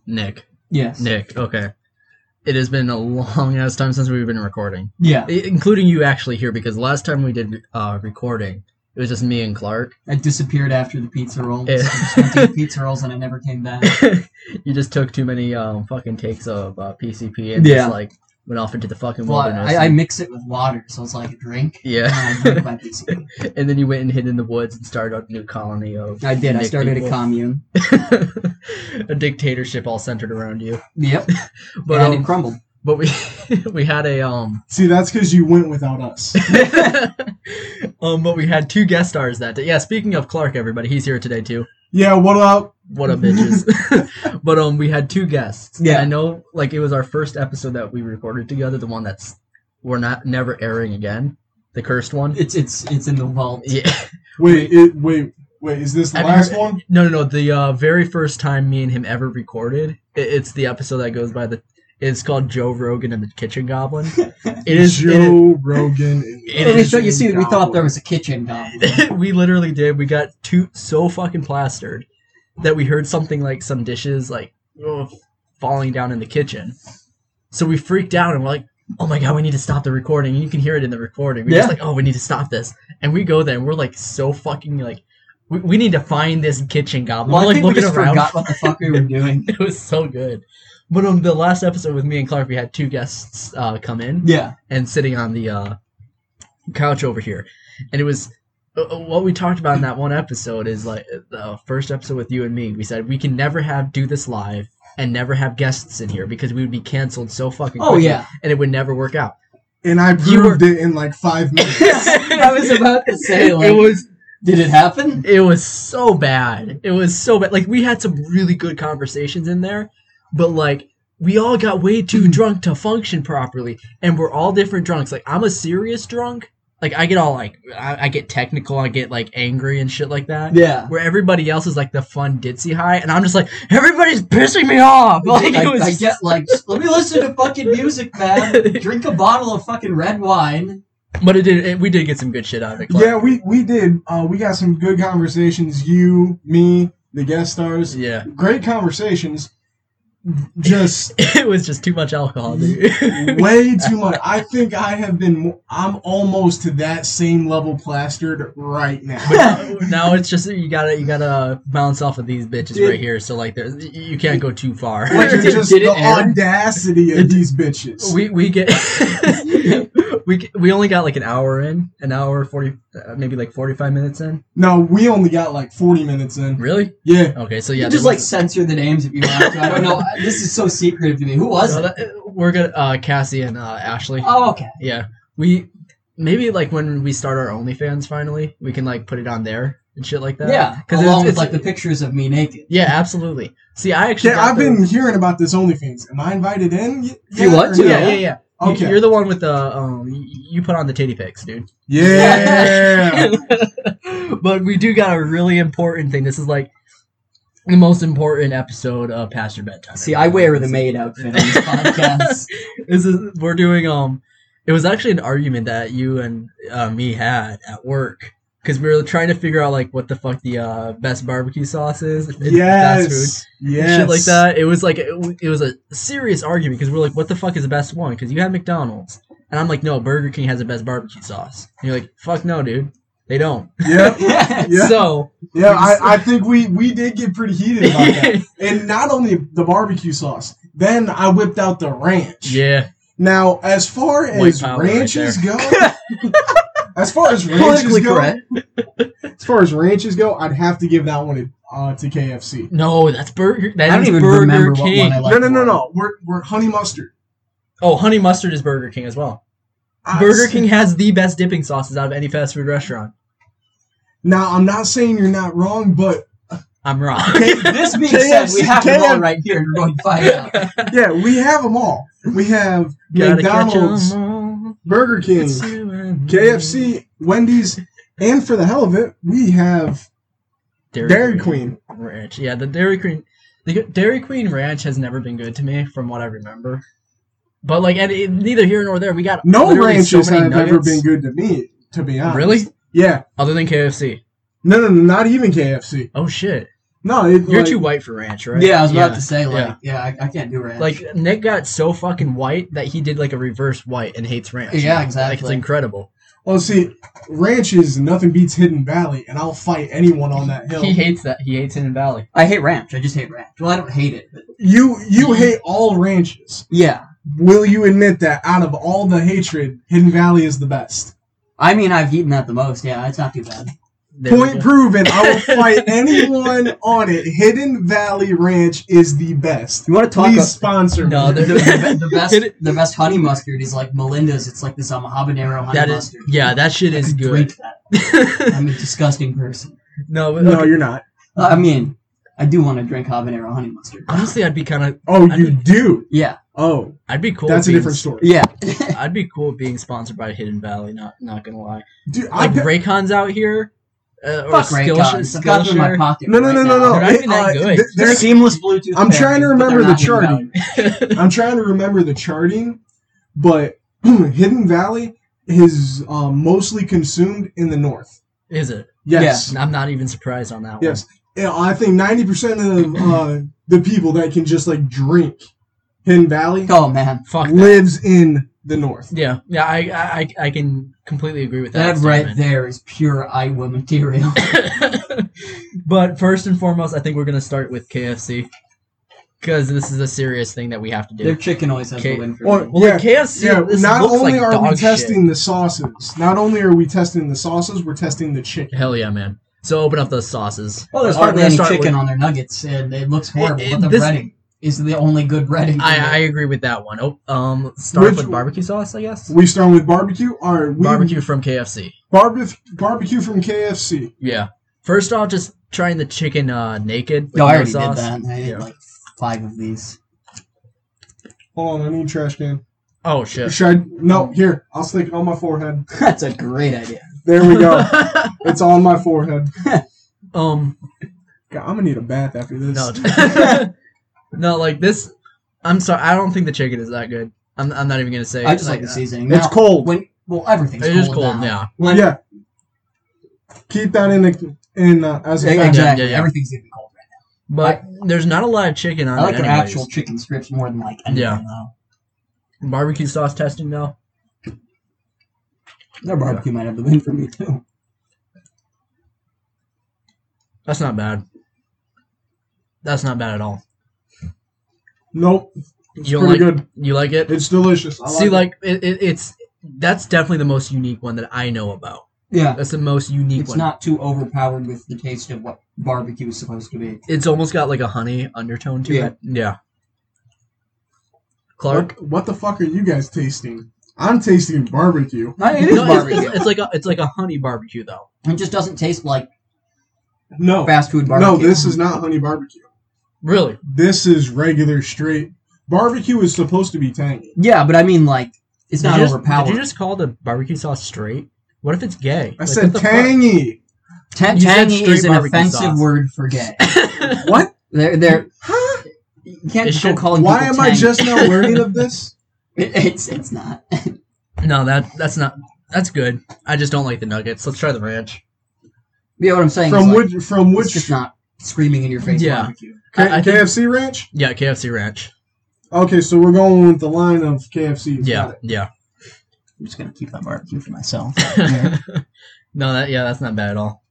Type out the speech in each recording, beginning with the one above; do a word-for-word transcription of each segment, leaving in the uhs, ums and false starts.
Nick. Yes. Nick, okay. It has been a long ass time since we've been recording. Yeah. I- including you actually here, because last time we did uh, recording, it was just me and Clark. I disappeared after the pizza rolls. Yeah. I just went to the pizza rolls and I never came back. You just took too many um, fucking takes of uh, P C P and Yeah. just like went off into the fucking Well, wilderness. I, I and, mix it with water, so it's like a drink. yeah. And I drink my P C P. And then you went and hid in the woods and started a new colony of I did. I Nick started people. a commune. A dictatorship all centered around you. Yep. But and um, it crumbled. but we we had a um See, that's because you went without us. um but we had two guest stars that day. Yeah, speaking of Clark, everybody, he's here today too. Yeah, what up? What up, bitches? But um, we had two guests. Yeah. And I know, like, it was our first episode that we recorded together. The one that's we're not never airing again. The cursed one. It's it's it's in the vault. Yeah. Wait, it, wait, wait. Is this the Have you last heard- one? No, no, no. The uh, very first time me and him ever recorded. It, it's the episode that goes by the. It's called Joe Rogan and the Kitchen Goblin. It is. Joe it is- Rogan. It And we is thought, you see, we thought Goblin. there was a kitchen goblin. we literally did. We got two so fucking plastered that we heard something like some dishes like oh, falling down in the kitchen. So we freaked out and we're like, "Oh my god, we need to stop the recording!" And you can hear it in the recording. We're Yeah. just like, "Oh, we need to stop this." And we go there and we're like so fucking like, we, we need to find this kitchen goblin. Well, we're I like think we looking just around. forgot what the fuck we were doing. It was so good. But um, the last episode with me and Clark, we had two guests uh, come in. Yeah. And sitting on the uh, couch over here. And it was uh, what we talked about in that one episode is like the first episode with you and me. We said we can never have do this live and never have guests in here because we would be canceled so fucking Oh quickly yeah. and it would never work out. And I You proved it in like five minutes. I was about to say, like, it was did it happen? it was so bad. It was so bad. Like we had some really good conversations in there, but like we all got way too drunk to function properly, and we're all different drunks. Like I'm a serious drunk. Like I get all like I, I get technical, I get like angry and shit like that. Yeah. Where everybody else is like the fun ditzy high, and I'm just like everybody's pissing me off. Like I, it was. I get like, just let me listen to fucking music, man. Drink a bottle of fucking red wine. But it did. It, we did get some good shit out of it. Clark. Yeah, we we did. Uh, we got some good conversations. You, me, the guest stars. Yeah. Great conversations. Just It was just too much alcohol, dude. way too much. I think I have been. mo- I'm almost to that same level plastered right now. But now it's just you gotta you gotta bounce off of these bitches Did- right here. So like, there's you can't go too far. Like Did- just did it the air? audacity of these bitches. we we get we get- we only got like an hour in, an hour forty, uh, maybe like forty five minutes in. No, we only got like forty minutes in. Really? Yeah. Okay, so yeah, You just there like was- censor the names if you want to. I don't know. This is so secretive to me. Who was so it? that- we're gonna uh, Cassie and uh, Ashley. Oh, okay. Yeah, we maybe like when we start our OnlyFans finally, we can like put it on there and shit like that. Yeah, because along it's, with it's like the pictures of me naked. yeah, absolutely. See, I actually Yeah, got I've the- been hearing about this OnlyFans. Am I invited in? y- If you yet want or to, no? Yeah, yeah, yeah. You- Okay. You're the one with the um. y- You put on the titty pics, dude. Yeah. But we do got a really important thing. This is like the most important episode of Past Your Bedtime. See, I wear the maid outfit on this podcast. This is we're doing um. It was actually an argument that you and uh, me had at work because we were trying to figure out like what the fuck the uh, best barbecue sauce is. in fast food. Yes. Yes. Shit like that. It was like it, w- it was a serious argument because we're like, what the fuck is the best one? Because you had McDonald's, and I'm like, no, Burger King has the best barbecue sauce. And you're like, fuck no, dude, they don't. Yeah. Yes. Yeah. So Yeah, we just- I, I think we, we did get pretty heated about that. And not only the barbecue sauce, then I whipped out the ranch. yeah, Now, as far White as power right ranches there. go, as far as ranches Politically go, correct. as far as ranches go, I'd have to give that one uh, to K F C. no, that's Burger. That I don't is even Burger remember what King. one I like. No, no, no, no. We're we're honey mustard. Oh, honey mustard is Burger King as well. I Burger s- King has the best dipping sauces out of any fast food restaurant. Now, I'm not saying you're not wrong, but I'm wrong. This being K said, F C we have them K F all right here, and we're going to find out. yeah, we have them all. We have Gotta catch 'em McDonald's, all. Burger King, It's you and me. K F C, Wendy's, and for the hell of it, we have Dairy Queen. Ranch. Yeah, the Dairy Queen, the Dairy Queen Ranch has never been good to me, from what I remember. But like, and it, neither here nor there. We got No literally ranches so many have ever nuggets. been good to me, to be honest. Really? Yeah. Other than K F C. No, no, no, not even K F C. Oh shit. No, it, You're like, too white for ranch, right? Yeah, I was about Yeah, to say like, yeah. yeah, I, I can't do ranch. Like Nick got so fucking white that he did like a reverse white and hates ranch. Yeah, Like, exactly. it's incredible. Well, see, ranch is nothing beats Hidden Valley, and I'll fight anyone on that hill. He hates that. He hates Hidden Valley. I hate ranch. I just hate ranch. Well, I don't hate it, but You you hate all ranches. yeah. Will you admit that out of all the hatred, Hidden Valley is the best? I mean, I've eaten that the most. Yeah, it's not too bad. There we Point go. proven. I will fight anyone on it. Hidden Valley Ranch is the best. You want to talk Please about sponsor No, me. the, they're- the, the best? Hit The best honey mustard is like Melinda's. It's like this um, habanero honey That is, mustard. yeah, that shit I is could good. drink that. I'm a disgusting person. no, but, No, okay. you're not. Uh, I mean, I do want to drink habanero honey mustard. honestly, I'd be kind of. Oh, I you mean- do? Yeah, Oh, I'd be cool. that's a being- different story. yeah. I'd be cool being sponsored by Hidden Valley. Not, not gonna lie. Dude, I Like bet- Raycon's out here, uh, or Fuck Skillshare. Raycons. I've got them in my Skillshare. pocket. no, no, right no, no, now. no. They're not even that Uh, good. th- They're there's- seamless Bluetooth. I'm trying to pairing, but remember they're the not Hidden charting. Valley. I'm trying to remember the charting, but Hidden Valley is um, mostly consumed in the north. Is it? Yes. I'm not even surprised on that one. Yes. Yeah, I think ninety percent of uh, the people that can just like drink Hidden Valley Oh man, Fuck that. lives in the north. Yeah, yeah, I, I, I can completely agree with that that. right statement. there is pure Iowa material. But first and foremost, I think we're gonna start with K F C because this is a serious thing that we have to do. Their chicken always has Okay. the win for Or- me. Well, Yeah, like K F C, Yeah, this not looks only like are dog we testing shit. the sauces, not only are we testing the sauces, we're testing the chicken. Hell yeah, man! So open up those sauces. Well, there's All right, hardly we're any gonna start chicken with- on their nuggets, and it looks horrible. It- but the this- breading is the only good breading. I, I agree with that one. Oh, um, start Which- with barbecue sauce, I guess. We start with barbecue. All right, we, Barbecue from K F C. Barbecue, barbecue from K F C. Yeah. First off, just trying the chicken uh, naked. With no, I no already sauce. did that. I did Yeah. like five of these. Hold on, I need a trash can. Oh shit. Should I? No, here. I'll stick it on my forehead. That's a great idea. There we go. It's on my forehead. um. God, I'm gonna need a bath after this. No. No, like this. I'm sorry. I don't think the chicken is that good. I'm. I'm not even gonna say. I just like, like the seasoning. It's Now, cold. When well, everything's It cold. is cold. now. Yeah. When, Yeah. Keep that in the in uh, as a Yeah, fact. exactly. Yeah, yeah. Everything's gonna be cold right But there's not a lot of chicken on now. I like it. their anyways. actual chicken strips more than like anything. Yeah. Though. Barbecue sauce testing though. Their barbecue might have the win for me too. That's not bad. That's not bad at all. Nope. It's You don't pretty like- good. You like it? It's delicious. I See, it. like it, it, it's that's definitely the most unique one that I know about. Yeah. That's the most unique It's one. not too overpowered with the taste of what barbecue is supposed to be. It's almost got like a honey undertone to Yeah. it. Yeah. Clark. what, what the fuck are you guys tasting? I'm tasting barbecue. No, it is No, it's, barbecue. it's, it's like a it's like a honey barbecue though. It just doesn't taste like No. fast food barbecue. No, this is not honey barbecue. Really? This is regular straight. Barbecue is supposed to be tangy. Yeah, but I mean, like, it's Did not you just, overpowered. Did you just call the barbecue sauce straight? What if it's gay? I Like, said what the fuck? tangy. Ta- You said tangy straight is an barbecue offensive sauce. word for gay. What? They're, they're, Huh? you can't It just go should- calling Why people am I tangy. just now learning of this? It, it's, it's not. No, that that's not that's good. I just don't like the nuggets. Let's try the ranch. You know what I'm saying? From It's like, which? From it's which? just not screaming in your face Yeah. barbecue. K- I- I think- K F C ranch. Yeah, K F C ranch. Okay, so we're going with the line of K F C. Yeah, yeah. I'm just going to keep that barbecue for myself. No, that yeah, that's not bad at all.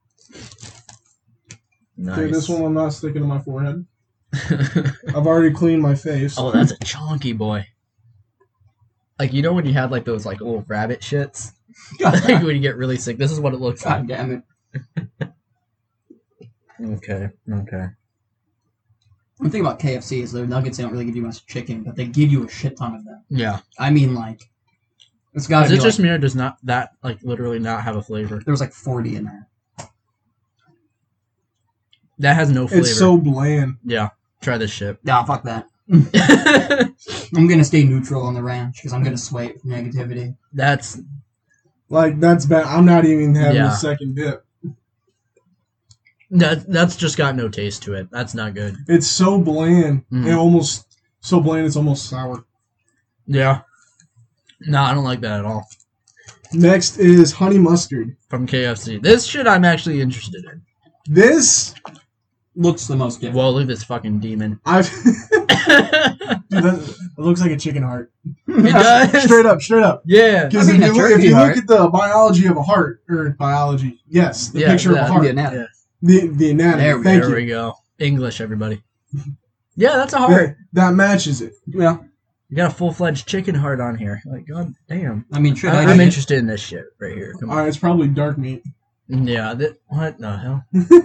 Nice. Okay, this one I'm not sticking to my forehead. I've already cleaned my face. Oh, that's a chunky boy. Like you know when you have like those like little rabbit shits, like when you get really sick. This is what it looks God like. damn it. Okay, okay. One thing about K F C is their nuggets, they don't really give you much chicken, but they give you a shit ton of them. Yeah. I mean, like, it's got to Is be it just like, me or does not that like literally not have a flavor? there was like forty in there. That has no flavor. It's so bland. Yeah. Try this shit. Nah, fuck that. I'm going to stay neutral on the ranch because I'm going to sway it from negativity. That's Like that's bad. I'm not even having Yeah. a second dip. that that's just got no taste to it. That's not good. It's so bland. Mm. It almost so bland. It's almost sour. Yeah. No, I don't like that at all. Next is honey mustard. From K F C. This shit I'm actually interested in. This looks the most different. Whoa, look at this fucking demon. I've Dude, It that, it looks like a chicken heart. does. Straight up, straight up. Yeah. Because I mean, if, a you, look- if turkey you heart. look at the biology of a heart, or biology, yes, the Yeah, picture yeah, of a heart, the anatomy. Yeah. the, the anatomy. There we- Thank There you. we go. English, everybody. Yeah, that's a That, heart. that matches it. Yeah. You got a full-fledged chicken heart on here. Like, god damn. I mean, should I, I? I'm I interested in this shit right here. Come on. Alright, it's probably dark meat. Yeah, that, what the hell?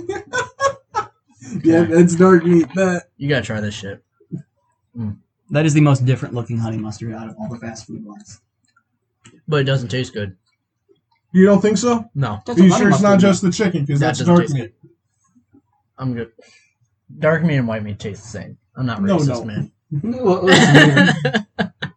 Yeah, that's dark meat. That You gotta try this shit. That is the most different looking honey mustard out of all the fast food ones. But it doesn't taste good. You don't think so? No, That's Are you a honey sure it's not mustard, just the chicken? Because That that's doesn't dark taste meat. I'm good. Dark meat and white meat taste the same. I'm not No, racist, no. man. Well, it's weird.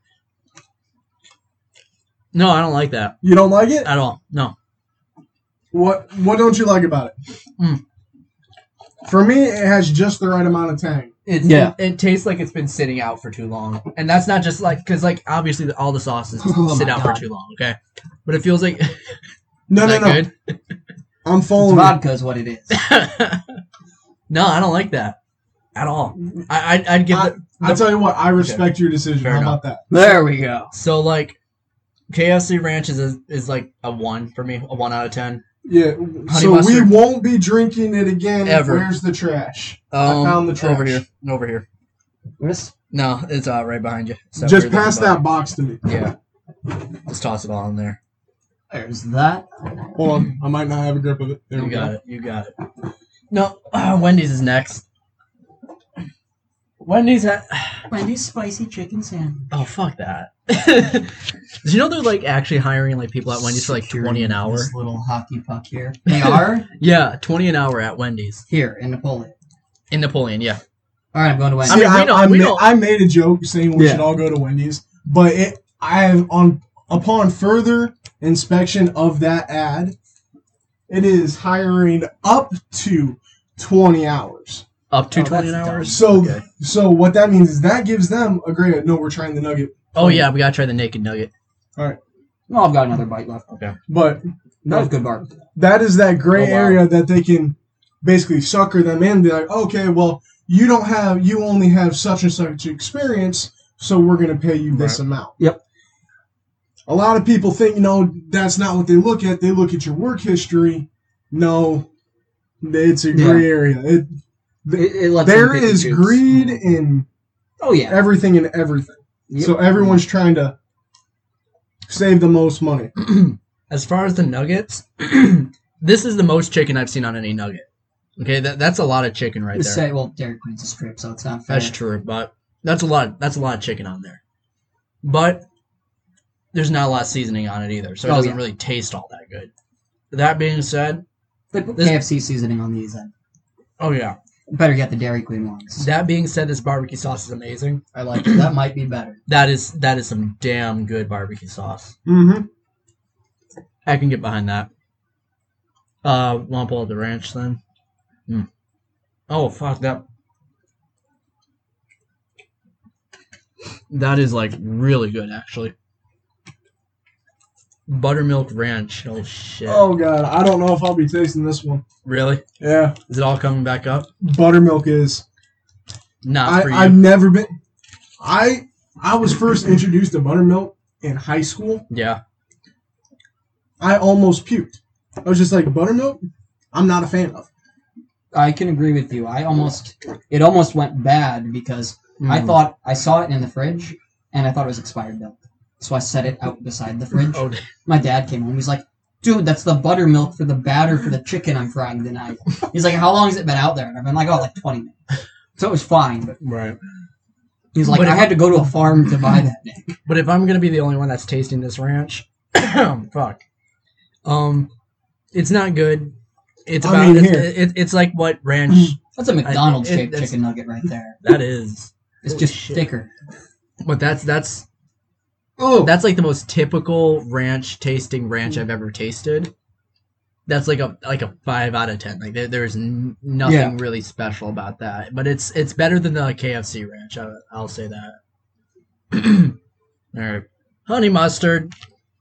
No, I don't like that You don't like it? at all. No. What What don't you like about it? Mm. For me, it has just the right amount of tang. It, Yeah. it, it tastes like it's been sitting out for too long. And that's not just like, because like obviously the, all the sauces Oh sit my out God. for too long, okay? But it feels like. No, Is no, that no. good? I'm It's following. vodka is what it is. No, I don't like that at all. I, I'd, I'd give I, it. I tell you what, I respect your decision. Fair How enough. about that? There we go. So like, K F C Ranch is a, is like a one for me, a one out of ten. Yeah. Honey so mustard. we won't be drinking it again. Ever. Where's the trash? Um, found the trash. over here, over here. This No, it's uh, right behind you. So Just weird looking pass bug. that box to me. Yeah, just toss it all in there. there's that. Hold on. I might not have a grip of it. There You we got go. it. You got it. No, uh, Wendy's is next. Wendy's ha- Wendy's spicy chicken sandwich. Oh fuck that. Did you know they're like actually hiring like people at Wendy's for like twenty an hour? This little hockey puck here. They are Yeah, twenty an hour at Wendy's here in Napoleon. in Napoleon. Yeah. All right, I'm going to Wendy's. I mean, See, we I, know- I, we ma- know- I made a joke saying we Yeah. should all go to Wendy's, but it I have on upon further inspection of that ad, it is hiring up to twenty hours. Up to Oh, twenty an that's hour. dumb. So Okay. so what that means is that gives them a great no, we're trying the nugget. Oh yeah, we gotta try the naked nugget. Oh, I've got another bite left. But That was good barbecue. that is that gray Oh, wow. area that they can basically sucker them in. Be like, okay, well, you don't have, you only have such and such experience, so we're going to pay you this Right. amount. Yep. A lot of people think, you know, that's not what they look at. They look at your work history. No, it's a gray area. It, It, it lets there them pick and is choose. greed in Oh yeah. everything and everything. Yep. So everyone's trying to save the most money. As far as the nuggets, this is the most chicken I've seen on any nugget. Okay, that that's a lot of chicken right You there. say, well, Dairy Queen's a strip, so it's not fair. That's true, but that's a lot. That's a lot of chicken on there. But there's not a lot of seasoning on it either, so it Oh, doesn't yeah. really taste all that good. That being said, They put This- K F C seasoning on these. And oh yeah. better get the Dairy Queen ones. That being said, this barbecue sauce is amazing. I like it. That might be better. That is that is some damn good barbecue sauce. Mm-hmm. I can get behind that. Uh, want to pull up the ranch then? Hmm. Oh fuck that. That is like really good actually. Buttermilk ranch. Oh shit. Oh, God. I don't know if I'll be tasting this one. Really? Yeah. Is it all coming back up? Buttermilk is. Not for I, you. I've never been. I I was first introduced to buttermilk in high school. Yeah. I almost puked. I was just like, buttermilk? I'm not a fan of. I can agree with you. I almost, it almost went bad because I Mm. thought I saw it in the fridge and I thought it was expired milk. So I set it out beside the fridge. Oh, My dad came home. He's like, dude, that's the buttermilk for the batter for the chicken I'm frying tonight. He's like, how long has it been out there? And I've been like, oh, like twenty minutes. So it was fine. But right. he's like, But I if- had to go to a farm to buy that thing. But if I'm gonna be the only one that's tasting this ranch, fuck. Um, it's not good. It's I about mean, it's, here. it, it's like what ranch That's a McDonald's I- it- shaped it's- chicken nugget right there. that is. It's Holy just shit. thicker. But that's that's Oh, that's like the most typical ranch tasting ranch I've ever tasted. That's like a like a five out of ten. Like there, there's n- nothing Yeah. really special about that. But it's it's better than the K F C ranch. I, I'll say that. All right, honey mustard.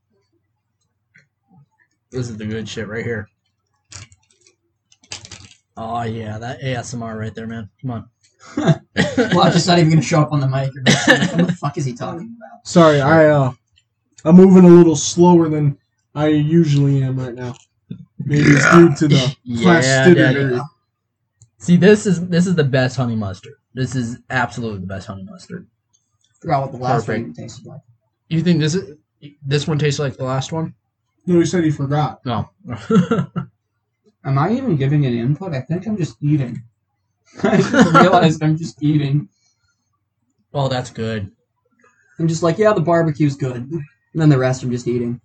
This is the good shit right here. Oh yeah, that A S M R right there, man. Come on. Well, I'm just not even gonna show up on the mic. Or what the fuck is he talking about? Sorry, I uh, I'm moving a little slower than I usually am right now. Maybe it's due to the Yeah, plasticity. Daddy. See, this is this is the best honey mustard. This is absolutely the best honey mustard. Forgot what the last Perfect. one tasted like. You think this is this one tastes like the last one? No, he said he forgot. No. Am I even giving it input? I think I'm just eating. I just realized I'm just eating. Oh, that's good. I'm just like, yeah, the barbecue's good. And then the rest I'm just eating.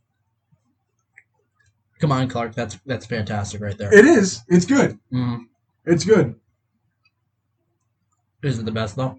Come on, Clark. That's that's fantastic right there. It is. It's good. Mm. It's good. Is it the best though?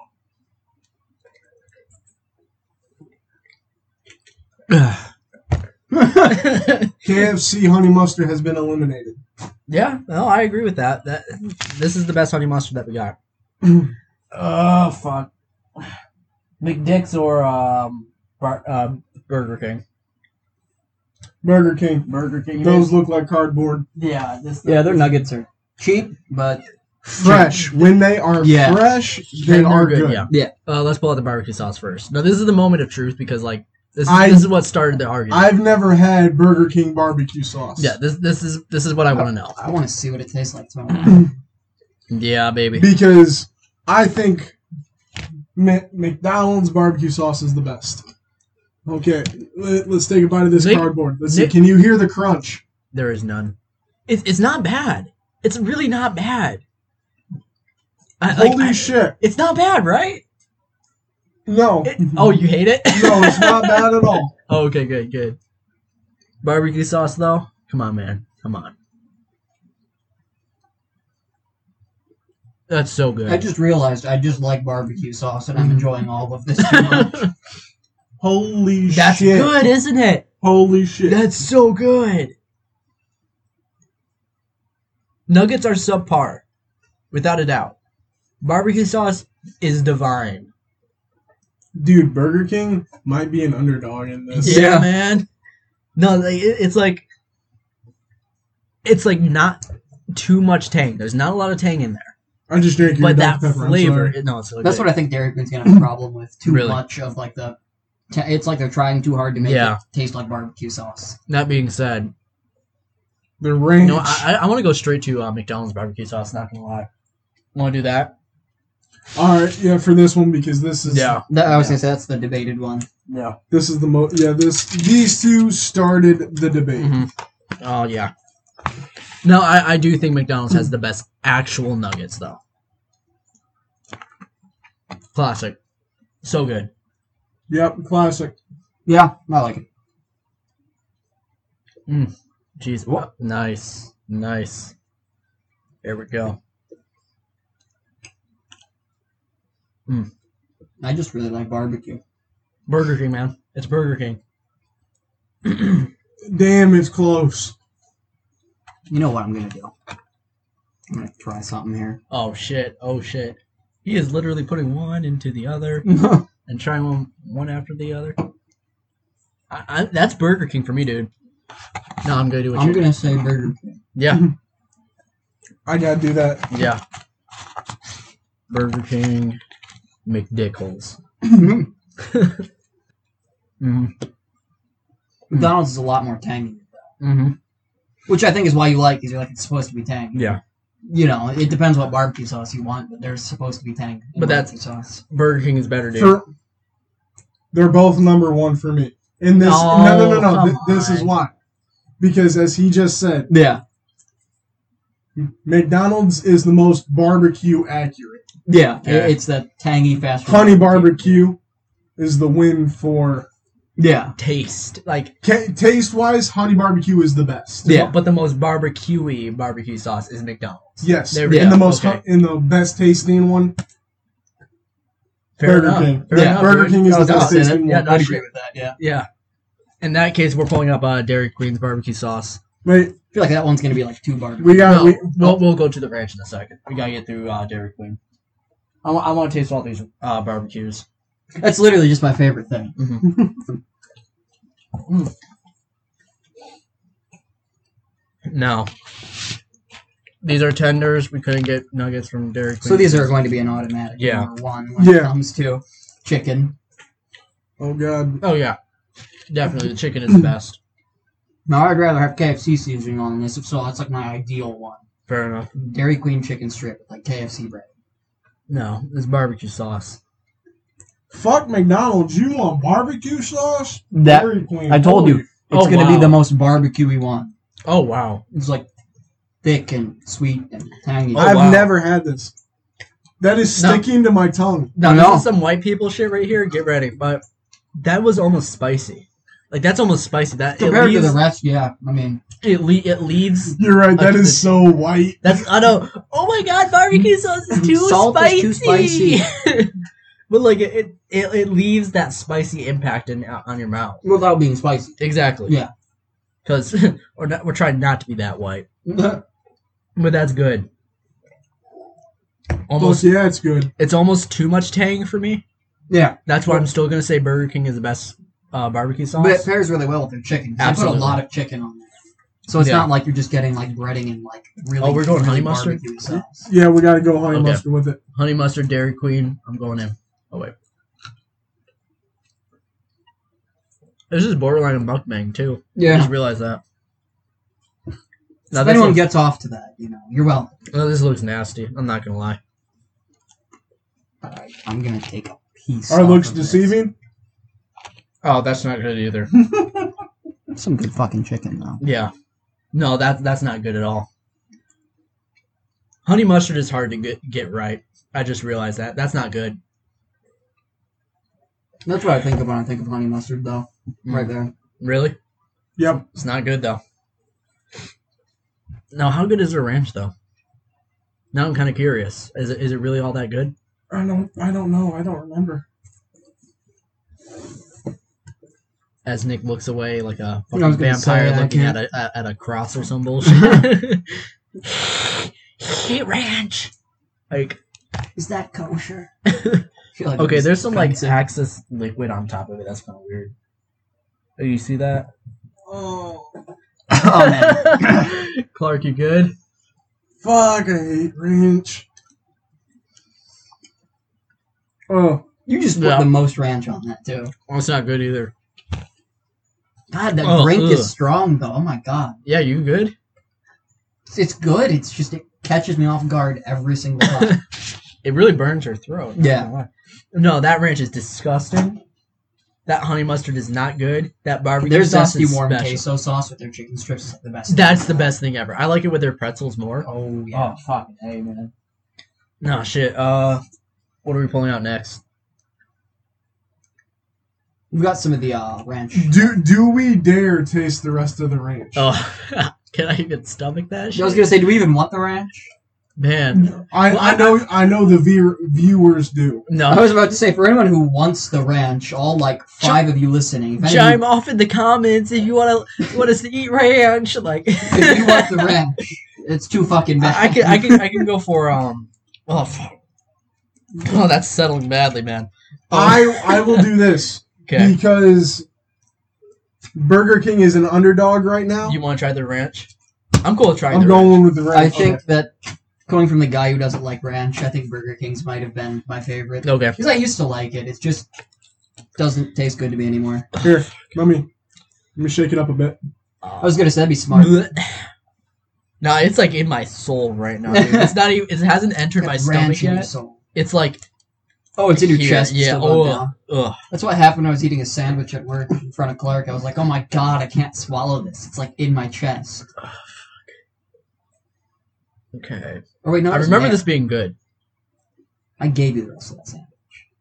K F C honey mustard has been eliminated. Yeah, no, I agree with that. That this is the best honey mustard that we got. Oh fuck, McDick's or um, Bar- uh, Burger King. Burger King. Burger King. Those look like cardboard. Yeah, this. Yeah, their nuggets are cheap, but Fresh. When they are Yeah. fresh, they And are they're good. Yeah. Yeah. Uh, let's pull out the barbecue sauce first. Now this is the moment of truth because like this is, I- this is what started the argument. I've never had Burger King barbecue sauce. yeah, this this is this is what I want to know. I want to see what it tastes like tomorrow. Yeah, baby. Because I think Ma- McDonald's barbecue sauce is the best. Okay, let, us take a bite of this Nick- cardboard. Let's Nick- see. Can you hear the crunch? There is none. It's it's not bad. It's really not bad. I, like, Holy I- shit! It's not bad, right? No. It- oh, you hate it? No, it's not bad at all. Oh, okay, good, good. Barbecue sauce, though? Come on, man. Come on. That's so good. I just realized I just like barbecue sauce, and I'm enjoying all of this too much. Holy That's shit! good, isn't it? Holy shit! That's so good. Nuggets are subpar, without a doubt. Barbecue sauce is divine. Dude, Burger King might be an underdog in this. Yeah, Yeah. man. No, like, it- it's like it's like not too much tang. There's not a lot of tang in there, I just drank your but that Doctor Pepper. I'm flavor. sorry. It, no, it's so That's good. what I think Dairy Queen's gonna have a problem with. Too Really? much of like the. T- it's like they're trying too hard to make Yeah. it taste like barbecue sauce. That being said, The range. no, I, I want to go straight to uh, McDonald's barbecue sauce. Not gonna lie, want to do that? All right, yeah, for this one because this is Yeah, That, I was Yeah. gonna say that's the debated one. yeah. this is the most yeah this these two started the debate. hmm Oh yeah. No, I, I do think McDonald's has the best actual nuggets though. Classic, so good. Yep, classic. Yeah, I like it. Jeez, oh, nice, nice. There we go. I just really like barbecue. Burger King, man. It's Burger King. Damn, it's close. You know what I'm gonna do? I'm gonna try something here. Oh shit! Oh shit! He is literally putting one into the other and trying one one after the other. I, I, that's Burger King for me, dude. No, I'm gonna do what I'm you're gonna say Burger King. Yeah, I gotta do that. yeah. Burger King, McDickles. mm-hmm. McDonald's is a lot more tangy, Mm-hmm. which I think is why you like, because you're like it's supposed to be tangy. Yeah, You know, it depends what barbecue sauce you want, but they're supposed to be tangy. in But that's- barbecue sauce. Burger King is better, dude. For they're both number one for me. In this, No, no, no, no, no. come th- this is on. why. Because as he just said, Yeah, McDonald's is the most barbecue accurate. yeah, Yeah. It, it's the tangy fast food Honey barbecue is the win for Yeah, Taste like taste wise. Honey barbecue is the best. Yeah. but the most barbecuey barbecue sauce is McDonald's. Yes, There we in go. the most Okay. in the best tasting one. Fair Burger enough. King. Fair Yeah, enough, Burger dude. King is Oh, the no, best yeah, tasting yeah, one. no I'd shit. agree with that. Yeah, Yeah. In that case, we're pulling up uh, Dairy Queen's barbecue sauce. Wait, I feel like that one's gonna be like too barbecue. we got No, we, we'll, we'll go to the ranch in a second. We gotta get through uh, Dairy Queen. I want, I want to taste all these uh, barbecues. That's literally just my favorite thing. Now, These are tenders. We couldn't get nuggets from Dairy Queen. So these are going to be an automatic Yeah. number one when Yeah. it comes to chicken. Oh god. Oh yeah, definitely the chicken is the best. Now I'd rather have K F C seasoning on this, so that's like my ideal one. Fair enough. Dairy Queen chicken strip with like K F C bread. No, it's barbecue sauce. Fuck McDonald's. You want barbecue sauce? That Dairy Queen. I told you, Holy- it's Oh, gonna wow. be the most barbecue-y one. Oh wow. It's like thick and sweet and tangy. Oh, I've wow. never had this. That is No. sticking to my tongue. Now No. this is some white people shit right here. Get ready, but that was almost spicy. Like that's almost spicy. That it Compared to leaves, the rest, yeah. I mean, it, le- it leaves. You're right. That Okay, is this- so white. That's I know. Oh my god, barbecue sauce is too Salt spicy. is too spicy. But like it, it, it leaves that spicy impact in on your mouth. without being spicy. Exactly. Yeah. Because we're not, we're trying not to be that white, but that's good. Almost, Well, yeah, it's good. it's almost too much tang for me. Yeah, That's why I'm still gonna say Burger King is the best uh, barbecue sauce. but it pairs really well with their chicken. 'cause They put Absolutely. a lot of chicken on there, so it's Yeah. not like you're just getting like breading and like really. Oh, we're going really honey mustard? barbecue sauce. Yeah, we gotta go honey Okay. mustard with it. Honey mustard, Dairy Queen. I'm going in. Oh wait, this is borderline a mukbang too. I Yeah. just realized that. Now if this anyone looks, gets off to that, you know, you're welcome. oh, this looks nasty. I'm not gonna lie. Alright, I'm gonna take a piece. Our off looks of this. deceiving. Oh, that's not good either. Some good fucking chicken though. Yeah. No, that that's not good at all. Honey mustard is hard to get get right. I just realized that. That's not good. That's what I think of when I think of honey mustard, though. Mm. Right there. Really? Yep. It's not good though. Now, how good is their ranch though? Now I'm kind of curious. Is it is it really all that good? I don't. I don't know. I don't remember. As Nick looks away like a I was fucking gonna vampire say, I looking at can't- a at, at a cross or some bullshit. Shit ranch. Like Is that kosher? I feel like okay, it's there's some like offensive. Axis liquid on top of it. That's kind of weird. Oh, you see that? Oh. Oh man. Clark, you good? Fuck! I hate ranch. Oh. You just put Yeah. the most ranch on that too. Oh, it's not good either. God, that Oh, drink ugh. is strong though. Oh my god. Yeah, you good? It's, it's good. It's just it catches me off guard every single time. It really burns your throat. not Yeah. gonna lie. No, that ranch is disgusting. That honey mustard is not good. That barbecue Their sauce zesty is warm special. queso sauce with their chicken strips is like the best. That's the best thing ever. I like it with their pretzels more. Oh yeah. Oh, fucking hey, man. No, shit. Uh, what are we pulling out next? We've got some of the uh, ranch. Do do we dare taste the rest of the ranch? Oh, can I even stomach that shit? I was gonna say, do we even want the ranch? Man, I, Well, I know I know the view, viewers do. no. I was about to say, for anyone who wants the ranch, all like five of you listening, if, any of Chime you, off in the comments if you want to want us to eat ranch. Like, if you want the ranch, it's too fucking bad. I, I can I can I can go for um. Oh, fuck. Oh, that's settling badly, man. Oh, I I will do this okay. because Burger King is an underdog right now. You want to try the ranch? I'm cool with trying. I'm the going ranch. with the ranch. I think that coming from the guy who doesn't like ranch, I think Burger King's might have been my favorite. Okay. Because I used to like it. It just doesn't taste good to me anymore. Here, let me let me shake it up a bit. I was gonna say that'd be smart. No, it's like in my soul right now. Dude. It's not even. It hasn't entered my Got stomach ranch in your yet. soul. It's like Oh, it's in your here. chest. Yeah. still going Oh. down. Ugh. That's what happened when I was eating a sandwich at work in front of Clark. I was like, oh my god, I can't swallow this. It's like in my chest. Okay. Or wait, no, it I was remember there. this being good. I gave you the rest of that sandwich.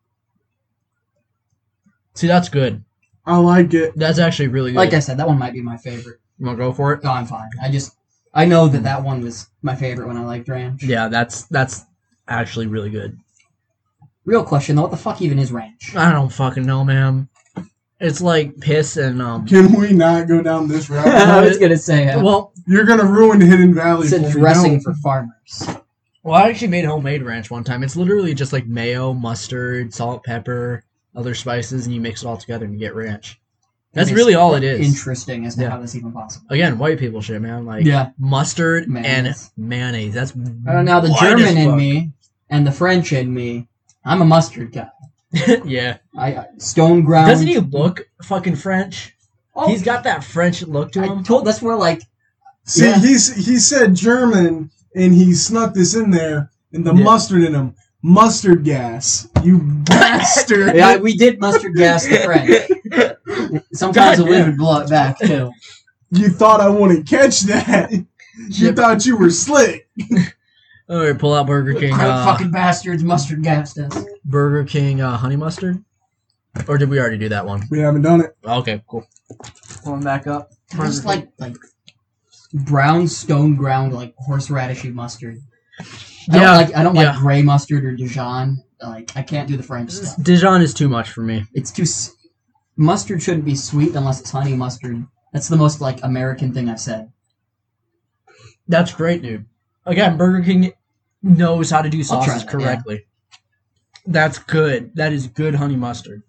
See, that's good. I like it. That's actually really good. Like I said, that one might be my favorite. You want to go for it? No, I'm fine. I just, I know that that one was my favorite when I liked ranch. Yeah, that's that's actually really good. Real question though, what the fuck even is ranch? I don't fucking know, man. It's like piss and um. Can we not go down this route? I was gonna say, uh, Well, You're gonna ruin Hidden Valley. it's for a me. dressing No. for farmers. well, I actually made homemade ranch one time. It's literally just like mayo, mustard, salt, pepper, other spices, and you mix it all together and you get ranch. That's It is really all it is. Interesting as to Yeah. how that's even possible. Again, white people shit, man. Like Yeah. mustard Mayonnaise. and mayonnaise. That's Uh, now the white as German in fuck. me and the French in me, I'm a mustard guy. Yeah. I, I stone ground. Doesn't he look fucking French? Oh, He's got that French look to I him. told that's where like See, Yeah. he's he said German, and he snuck this in there, and the Yeah. mustard in him. Mustard gas, you bastard! yeah we did mustard gas the French. Sometimes the wind Goddamn. would blow it back too. You thought I wouldn't catch that? You Yep. thought you were slick? All right, pull out Burger King. Great Uh, fucking bastards, mustard gassed us. Burger King uh, honey mustard. Or did we already do that one? We haven't done it. Okay, cool. Pulling back up. I just like like brown stone ground like horseradishy mustard. I Yeah, don't like I don't yeah. like gray mustard or Dijon. Like I can't do the French stuff. Dijon is too much for me. It's too s- mustard shouldn't be sweet unless it's honey mustard. That's the most like American thing I've said. That's great, dude. Again, Burger King knows how to do I'll try sauces that, correctly. That's good. That is good honey mustard.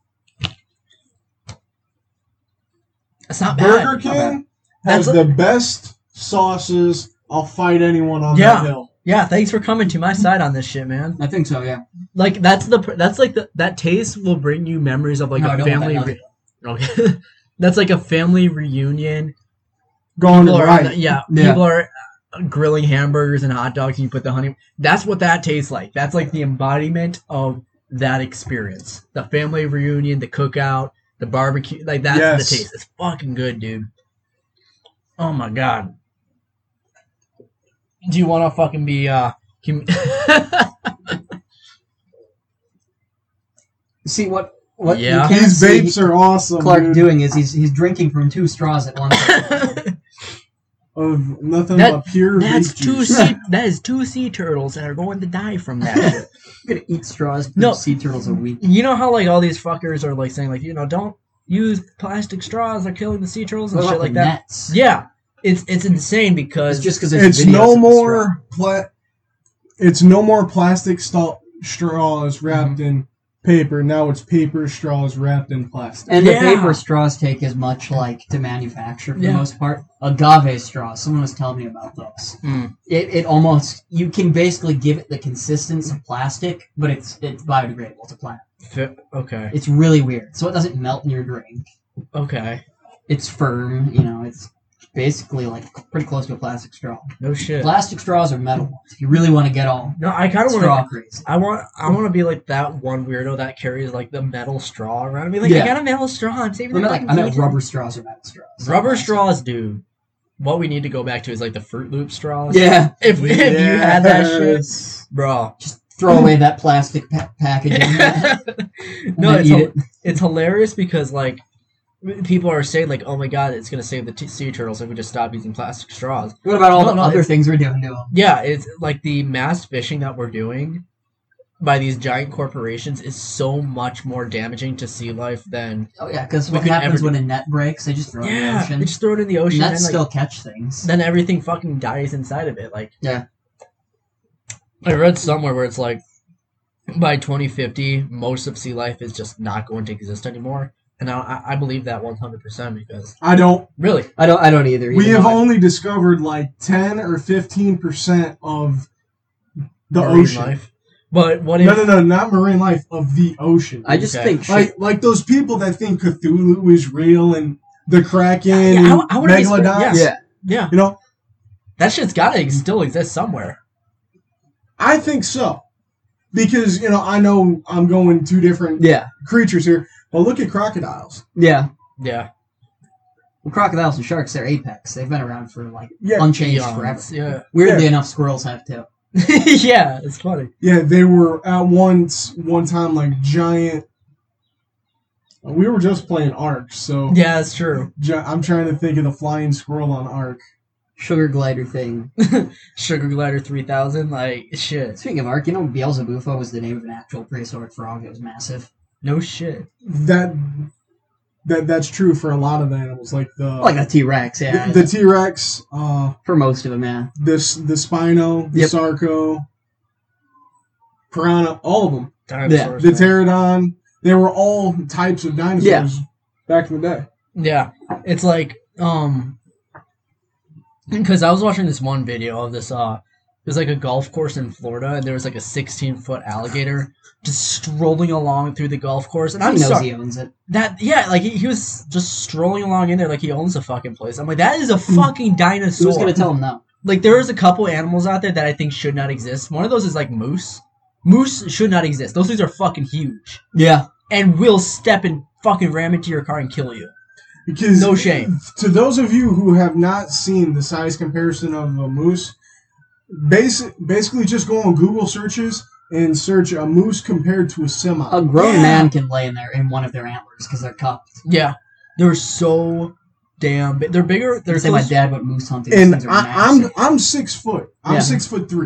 It's not Burger bad. King That's has the best sauces. I'll fight anyone on Yeah. that hill. Yeah, thanks for coming to my side on this shit, man. I think so, yeah. Like that's the that's like the that taste will bring you memories of like No, I a don't want family. that Re- okay, that's like a family reunion. Going People are right. on the- yeah, Yeah. people are grilling hamburgers and hot dogs, and you put the honey. That's what that tastes like. That's like the embodiment of that experience. The family reunion, the cookout, the barbecue. Like that's Yes. the taste. It's fucking good, dude. Oh my god. Do you want to fucking be uh? Hum- See what what Yeah. you can't These see vapes are awesome. Clark dude. doing is he's he's drinking from two straws at once. Of nothing That- but pure That's vape two juice. sea. That is two sea turtles that are going to die from that shit. I'm gonna eat straws for No. sea turtles a week. You know how like all these fuckers are like saying like you know don't use plastic straws, they're killing the sea turtles and What shit about like the that. nets? Yeah, it's it's insane because It's just because It's no more pla- It's no more plastic sta- straws wrapped in paper. Now it's paper straws wrapped in plastic. And Yeah. the paper straws take as much like to manufacture for Yeah. the most part. Agave straws. Someone was telling me about those. Mm. It, it almost you can basically give it the consistence of plastic, but it's it's biodegradable to plant. Fi- okay, It's really weird, so it doesn't melt in your drink. okay, It's firm, you know. It's basically like pretty close to a plastic straw. no shit. Plastic straws are metal ones. If you really want to get all No, I kind of want straw to. crazy. I want I want to be like that one weirdo that carries like the metal straw around. Be like, Yeah. I got a metal straw. I'm saving I the meant like fucking I meant sea turtle." rubber straws or metal straws. Rubber straws, dude. What we need to go back to is like the Fruit Loop straws. Yeah, If if you had that shit, Yes. bro. throw away that plastic pa- packaging. No, then it's eat hil- it. it's hilarious because like people are saying like, oh my god, it's gonna save the t- sea turtles if we just stop using plastic straws. What about all No, the no, other it's- things we're doing to them? Yeah, it's like the mass fishing that we're doing by these giant corporations is so much more damaging to sea life than Oh yeah, because We what could happens ever- when a net breaks? They just throw it in the yeah, ocean. they just throw it in the ocean Nets and like still catch things. then everything fucking dies inside of it. Like Yeah. I read somewhere where it's like by twenty fifty, most of sea life is just not going to exist anymore. And I, I believe that one hundred percent because I don't. really, I don't. I don't either. We even have though I- only discovered like ten or fifteen percent of the marine ocean. life. But what if No, no, no, not marine life, of the ocean. I just Okay. think shit. like like those people that think Cthulhu is real and the Kraken Yeah, and I- I wouldn't be surprised- Megalodon. yeah. yeah. yeah, You know, that shit's gotta ex- still exist somewhere. I think so. Because, you know, I know I'm going two different Yeah. creatures here, but look at crocodiles. Yeah. Yeah, Well, crocodiles and sharks, they're apex. They've been around for like Yeah, unchanged Eons, forever. Yeah, Weirdly Yeah. enough, squirrels have too. yeah, it's funny. yeah, they were at once one time like giant. We were just playing Ark, so Yeah, it's true. gi- I'm trying to think of the flying squirrel on Ark. Sugar glider thing. Sugar Glider three thousand, like shit. Speaking of Ark, you know Beelzebufo was the name of an actual prehistoric frog. It was massive. No shit. That that that's true for a lot of animals, like the Like a T Rex, yeah. the, the T Rex, uh, for most of them, yeah. this the Spino, the Yep. Sarco, Piranha, all of them. Dinosaurs, The man. pterodon, they were all types of dinosaurs back in the day. Yeah, it's like um, because I was watching this one video of this uh, it was like a golf course in Florida, and there was like a sixteen foot alligator just strolling along through the golf course, and He I'm knows sorry he owns it. that yeah, like he, he was just strolling along in there like he owns the fucking place. I'm like, that is a fucking dinosaur. Who's gonna tell him no? Like there is a couple animals out there that I think should not exist. One of those is like moose. Moose should not exist. Those things are fucking huge Yeah. and will step and fucking ram into your car and kill you. Because No shame. To those of you who have not seen the size comparison of a moose, basic, basically just go on Google searches and search a moose compared to a semi. A grown Yeah. man can lay in there in one of their antlers because they're cupped. Yeah, they're so damn big. They're bigger. They're They say my close- dad went moose hunting. These and things are I, I'm massive. I'm six foot. I'm Yeah. six foot three.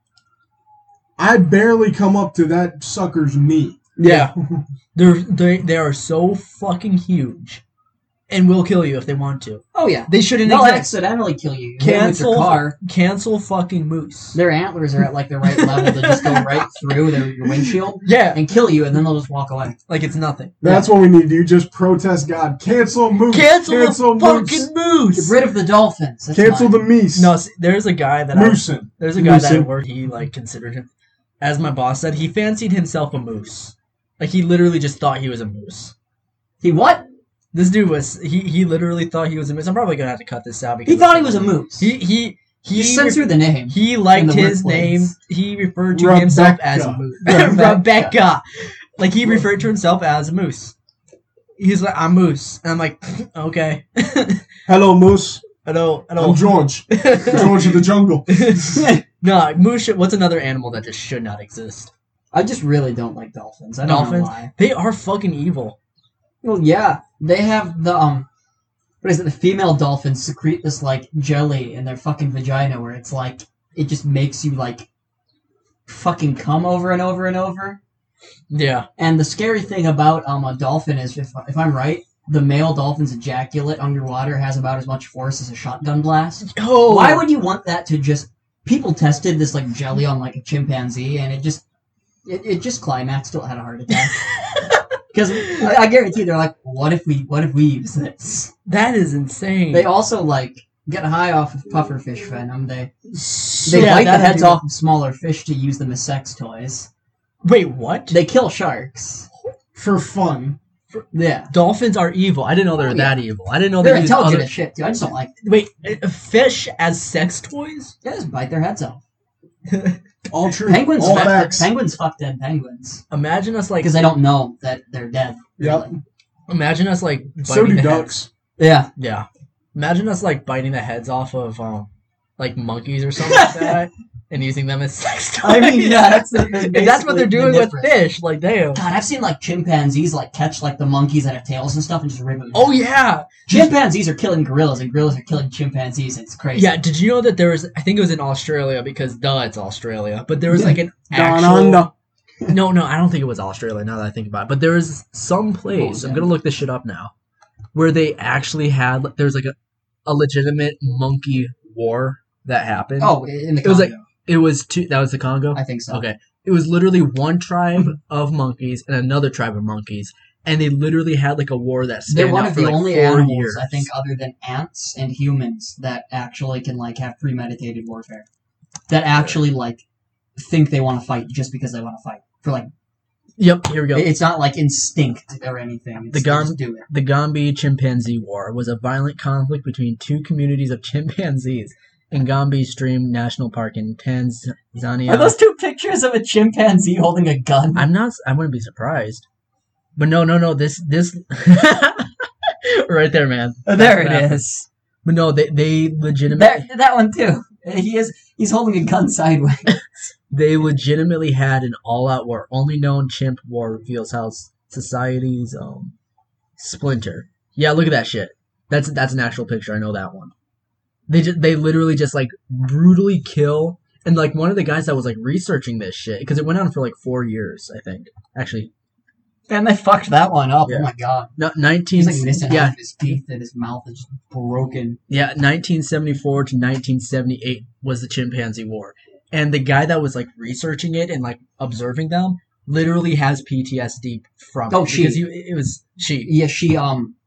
I barely come up to that sucker's knee. Yeah, they're they they are so fucking huge, and will kill you if they want to. Oh yeah. They shouldn't They'll exist. accidentally kill you. You hit 'em with your Cancel, car. cancel fucking moose. Their antlers are at like the right level to just go right through their your windshield Yeah, and kill you, and then they'll just walk away. like it's nothing. That's what we need to do. Just protest God. Cancel moose. Cancel, Cancel the fucking moose. moose. Get rid of the dolphins. That's Cancel the mine. meese. No, see, there's a guy that I, Moosin. there's a guy that I Moosin. worked. He like considered him, as my boss said, he fancied himself a moose. Like he literally just thought he was a moose. He what? This dude was he he literally thought he was a moose. I'm probably gonna have to cut this out because He thought he was a moose. he he he He censor the name. he liked in the his workplace. name. He referred to himself as a Rebecca. moose. Rebecca. Rebecca. Like he referred to himself as a moose. He's like, I'm Moose. And I'm like, okay. Hello, moose. I don't I don't I'm George. George of the jungle. No, moose should, what's another animal that just should not exist? I just really don't like dolphins. I don't Dolphins? know why. They are fucking evil. Well, yeah, they have the um, what is it? The female dolphins secrete this like jelly in their fucking vagina, where it's like it just makes you like fucking come over and over and over. Yeah. And the scary thing about um a dolphin is, if if I'm right, the male dolphin's ejaculate underwater has about as much force as a shotgun blast. Oh, Why would you want that to just? People tested this like jelly on like a chimpanzee, and it just it, it just climaxed till it had a heart attack. Because I, I guarantee they're like, what if we what if we use this? that is insane. They also like get high off of pufferfish venom. They So- they Yeah, bite the that'd heads be- off of smaller fish to use them as sex toys. Wait, what? They kill sharks. For fun. Yeah, Dolphins are evil. I didn't know they were Oh, yeah. that evil. I didn't know they're they used intelligent other... as shit, dude. I just don't like. Wait, uh, fish as sex toys? Yeah, just bite their heads off. All true. Penguins All fuck facts. penguins fuck dead penguins Imagine us like because they don't know that they're dead. Yep. really. imagine us like biting So do the ducks. heads. Yeah, Yeah. Imagine us like biting the heads off of um like monkeys or something like that and using them as sex toys. I mean, yeah, that's the- that's If that's what they're basically doing the with difference. fish. Like, damn. God, I've seen like chimpanzees like catch like the monkeys that have tails and stuff and just rip them. Oh yeah, Chimpanzees are killing gorillas and gorillas are killing chimpanzees. And it's crazy. yeah. Did you know that there was? I think it was in Australia because duh, it's Australia. But there was like an Down actual. under. No, no, I don't think it was Australia. Now that I think about it, but there was some place. I'm Okay. gonna look this shit up now, where they actually had. There was like a, a legitimate monkey war that happened. Oh, in the It was like- Congo. It was two. That was the Congo. I think so. Okay. It was literally one tribe of monkeys and another tribe of monkeys, and they literally had like a war that They're spanned one out of for the like only four animals, years. I think, other than ants and humans that actually can like have premeditated warfare. That actually like think they want to fight just because they want to fight. For like, Yep. Here we go. it's not like instinct or anything. It's, The they gun- just do it. The Gombe Chimpanzee War was a violent conflict between two communities of chimpanzees in Gombe Stream National Park in Tanzania. Are those two pictures of a chimpanzee holding a gun? I'm not. I wouldn't be surprised. But no, no, no. This, this, right there, man. there That- it is. But no, they, they legitimately, There, that one too. He is. He's holding a gun sideways. they legitimately had an all-out war. Only known chimp war reveals how s- societies um splinter. Yeah, look at that shit. That's that's an actual picture. I know that one. They just they literally just like brutally kill. And like one of the guys that was like researching this shit because it went on for like four years, I think. Actually, And they fucked that one up. Yeah. Oh my god. no, nineteen. He's like missing yeah, half of his teeth and his mouth is just broken. yeah, nineteen seventy-four to nineteen seventy-eight was the chimpanzee war, and the guy that was like researching it and like observing them literally has P T S D from Oh, it she. because he, it was she. Yeah, she um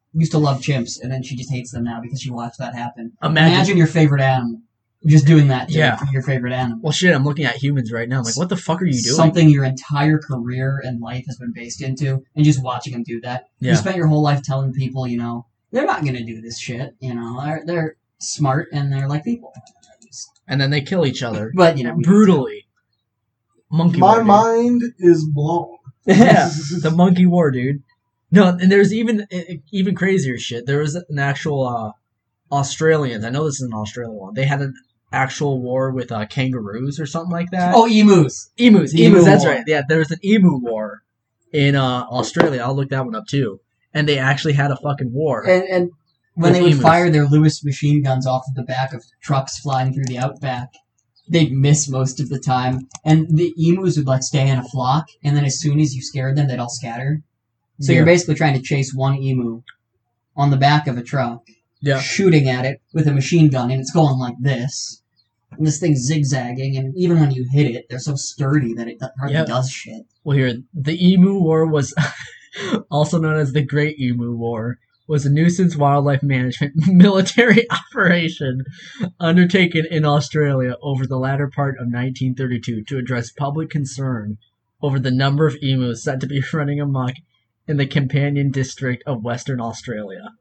used to love chimps, and then she just hates them now because she watched that happen. Imagine, Imagine your favorite animal. Just doing that to Yeah. your favorite animal. Well, shit, I'm looking at humans right now. I'm like, what the fuck are you doing? Something your entire career and life has been based into, and just watching them do that. Yeah. You spent your whole life telling people, you know, they're not going to do this shit. You know, they're, they're smart and they're like people. And then they kill each other. But, you know. Brutally. Monkey My war, mind is blown. dude. Yeah, the monkey war, dude. No, and there's even even crazier shit. There was an actual uh, Australians. I know this is an Australian one. They had an actual war with uh, kangaroos or something like that. Oh, emus. Emus, Emu emus, that's war. right. Yeah, there was an emu war in uh, Australia. I'll look that one up too. And they actually had a fucking war. And, and when With they would emus. fire their Lewis machine guns off of the back of trucks flying through the outback, they'd miss most of the time. And the emus would like stay in a flock, and then as soon as you scared them, they'd all scatter. So Yeah. you're basically trying to chase one emu on the back of a truck, Yeah. shooting at it with a machine gun, and it's going like this. And this thing's zigzagging, and even when you hit it, they're so sturdy that it hardly Yeah. does shit. Well, here, the Emu War was also known as the Great Emu War, was a nuisance wildlife management military operation undertaken in Australia over the latter part of nineteen thirty-two to address public concern over the number of emus said to be running amok in the Companion District of Western Australia.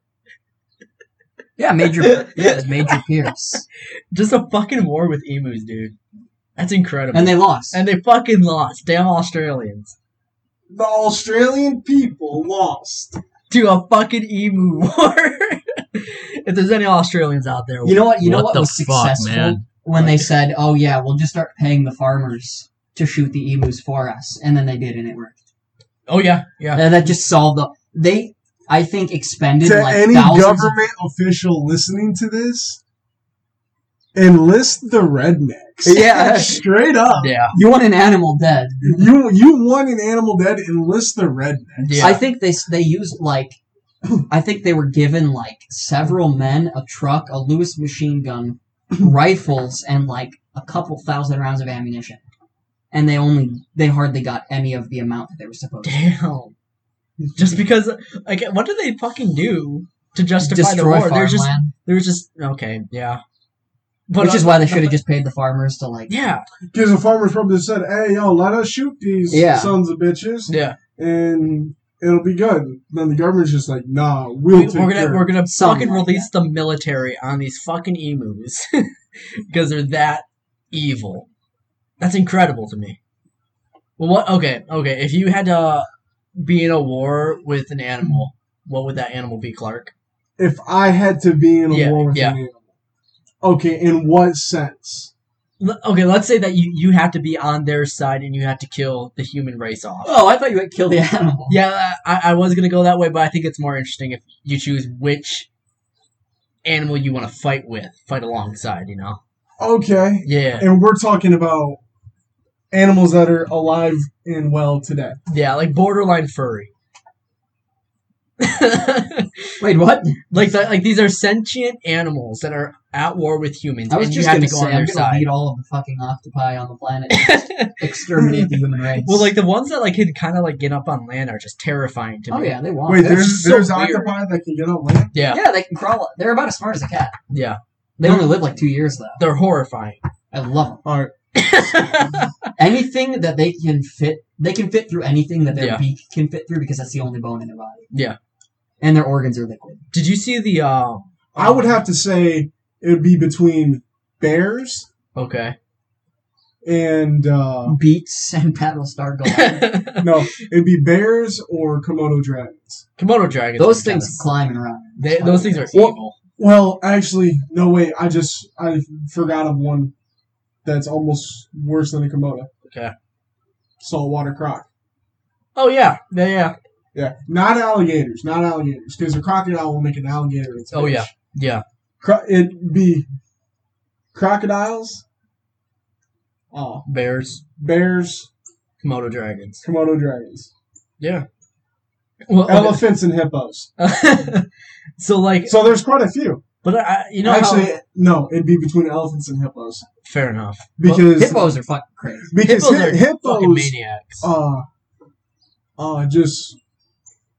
Yeah, Major, yeah, it's Major Pierce. Just a fucking war with emus, dude. That's incredible. And they lost. And they fucking lost. Damn Australians. The Australian people lost. To a fucking emu war. If there's any Australians out there, You know what? You know what the was fuck, successful man? when they said, "Oh yeah, we'll just start paying the farmers to shoot the emus for us," and then they did, and it worked. Oh yeah, yeah. And that just solved the. They, I think, expended To like any thousands. government official listening to this, enlist the rednecks. Yeah. Straight up. Yeah. You want an animal dead? You you want an animal dead, enlist the rednecks. Yeah. I think they they used like. I think they were given like several men, a truck, a Lewis machine gun, rifles, and like a couple thousand rounds of ammunition. And they only they hardly got any of the amount that they were supposed to. Damn. Just because, like, what do they fucking do to justify the Destroy war? They're just, farmland, they're just okay, yeah. But which is uh, why they should have just paid the farmers to like. Yeah, Because the farmers probably said, "Hey, yo, let us shoot these Yeah. sons of bitches, yeah. and it'll be good." Then the government's just like, "Nah, we'll We, take we're gonna care." we're gonna Something fucking like release the military on these fucking emus because they're that evil. That's incredible to me. Well, what? Okay, okay. If you had to be in a war with an animal, what would that animal be, Clark? If I had to be in a Yeah, war with yeah. an animal, okay, in what sense? L- Okay, let's say that you, you have to be on their side and you have to kill the human race off. Oh, I thought you would kill the animal. Yeah, I, I was gonna go that way, but I think it's more interesting if you choose which animal you want to fight with, fight alongside. You know? Okay, Yeah, and we're talking about animals that are alive and well today. yeah, like borderline furry. Wait, what? Like the, like these are sentient animals that are at war with humans, I was and just you have gonna to go say on I'm their gonna side. lead all of the fucking octopi on the planet, and exterminate the human race. Well, like the ones that like can kind of like get up on land are just terrifying to oh me. yeah, they want. Wait, it. That's there's so there's weird. octopi that can get on land. Yeah, Yeah, they can crawl. They're about as smart as a cat. yeah, They only live like two years though. they're horrifying. I love them. All right, Anything that they can fit, they can fit through anything that their Yeah. beak can fit through because that's the only bone in their body. Yeah. And their organs are liquid. Did you see the? Uh, I would have to say it would be between bears Okay. and uh, Beaks and Battlestar Galactica. no, it'd be bears or Komodo dragons. Komodo dragons. Those are things kinda- climb and run. They, those things are Well- evil. Well, actually, no. Wait, I just I forgot of one that's almost worse than a Komodo. Okay. Saltwater croc. Oh yeah, yeah, yeah. Yeah, not alligators, not alligators, because a crocodile will make an alligator its Oh bitch. yeah, yeah. Cro- it'd be crocodiles, oh, Bears, bears, Komodo dragons. Komodo dragons, Yeah. Well, okay. elephants, and hippos. So like, So there's quite a few. but I, you know, Actually, how, no, it'd be between elephants and hippos fair enough. because Hippos are fucking crazy. because Hippos hi- are hippos, fucking maniacs. uh, uh, just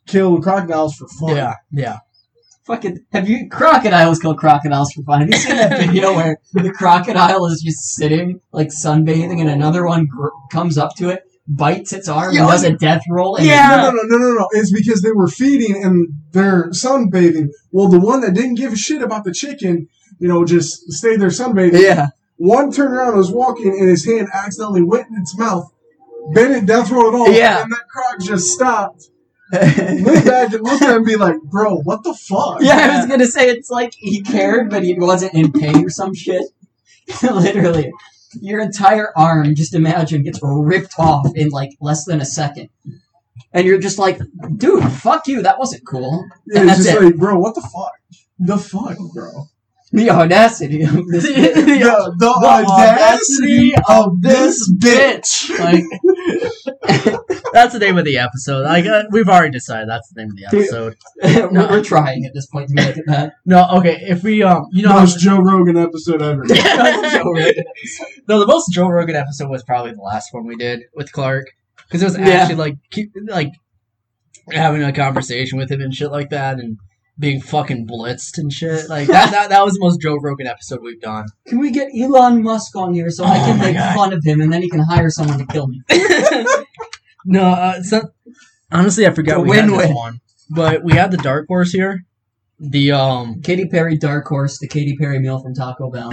kill crocodiles for fun. Yeah, yeah. Fucking, have you, crocodiles kill crocodiles for fun. Have you seen that video where the crocodile is just sitting, like, sunbathing, and another one gr- comes up to it, bites its arm, Yeah, and does a death roll? And Yeah. No, no, no, no, no, no. It's because they were feeding and they're sunbathing. Well, the one that didn't give a shit about the chicken, you know, just stayed there sunbathing. Yeah. One turned around and was walking, and his hand accidentally went in its mouth. Bennett death rolled off, Yeah. and that croc just stopped. Went back and looked at him and be like, bro, what the fuck? Yeah, I was gonna say it's like he cared, but he wasn't in pain or some shit. Literally, your entire arm, just imagine, gets ripped off in like less than a second, and you're just like, dude, fuck you, that wasn't cool. Yeah, And it's that's just it. like, bro, what the fuck? The fuck, bro? The audacity of this. The, the, the audacity of this bitch. Like, that's the name of the episode. I got, we've already decided that's the name of the episode. we're, we're trying at this point to make it that. No, okay. If we um, you know, Most Joe Rogan episode ever. Joe Rogan. no, the most Joe Rogan episode was probably the last one we did with Clark, because it was Yeah. actually like keep, like having a conversation with him and shit like that, and being fucking blitzed and shit. Like that, that, that was the most Joe Rogan episode we've done. Can we get Elon Musk on here so I Oh can my make God. fun of him and then he can hire someone to kill me? No, uh, it's not, honestly, I forgot It's a we had this win-win. one, but we had the dark horse here. The um, Katy Perry Dark Horse, the Katy Perry meal from Taco Bell.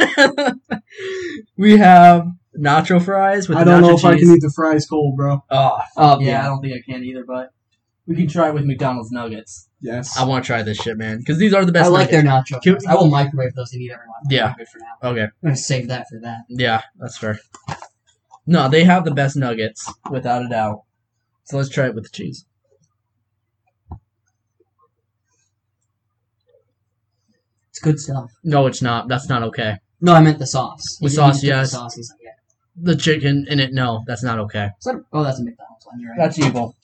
we have nacho fries with I don't nacho know if I cheese. can eat the fries cold, bro. Oh, Oh, yeah, I yeah. don't think I can either, but we can try it with McDonald's nuggets. Yes. I want to try this shit, man, because these are the best. I like nuggets. their nacho. Can- fries. I will microwave those and eat every one. Yeah. Good for now. Okay, I'm going to save that for that. yeah, that's fair. No, they have the best nuggets, without a doubt. So let's try it with the cheese. It's good stuff. No, it's not. That's not okay. No, I meant the sauce. With He didn't sauce, get the yes. sauce. He's like, yeah. The chicken in it, no, that's not okay. Is that, oh, that's a McDonald's one. You're right. That's evil.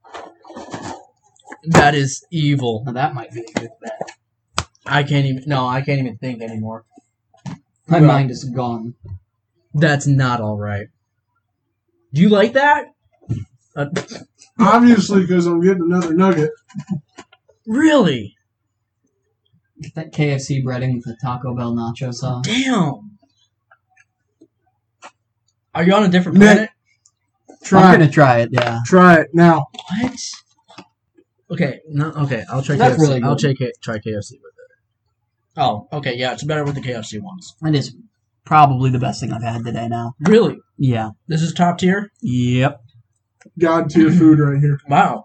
That is evil. Now, that might be a good bet. I can't even. No, I can't even think anymore. My Well- mind is gone. That's not all right. Do you like that? Uh, Obviously, because I'm getting another nugget. really? Get that K F C breading with the Taco Bell nacho sauce. Damn. Are you on a different Nick. planet? Try I'm it. going to try it, yeah. Try it now. What? Okay, no, okay. I'll try That's K F C. really I'll good. try, K- try K F C with it. Oh, okay, yeah, it's better with the K F C ones. That is probably the best thing I've had today now. Really? Yeah. This is top tier? Yep. God tier food right here. Wow.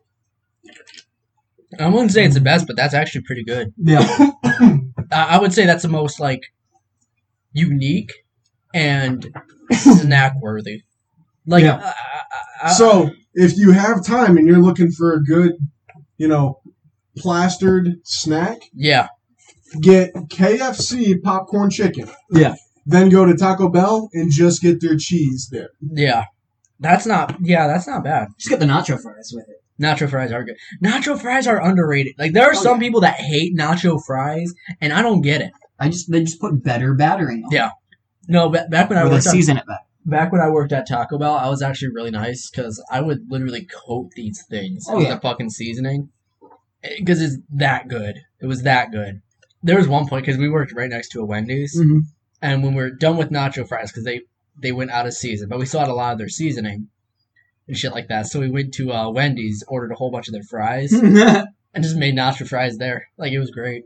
I wouldn't say it's the best, but that's actually pretty good. Yeah. I I would say that's the most, like, unique and snack worthy. Like, Yeah. uh, I, I, So, if you have time and you're looking for a good, you know, plastered snack, yeah, get K F C popcorn chicken. Yeah. Then go to Taco Bell and just get their cheese there. yeah. That's not, yeah, that's not bad. Just get the nacho fries with it. Nacho fries are good. Nacho fries are underrated. Like, there are Oh, some yeah. people that hate nacho fries, and I don't get it. I just they just put better battering on Yeah. No, ba- back when I it. Or they worked at, season it better. back when I worked at Taco Bell, I was actually really nice because I would literally coat these things Oh, with yeah. the fucking seasoning because it's that good. It was that good. There was one point because we worked right next to a Wendy's, Mm-hmm. and when we were done with nacho fries because they they went out of season, but we still had a lot of their seasoning and shit like that. So we went to uh, Wendy's, ordered a whole bunch of their fries, and just made nacho fries there. Like, it was great.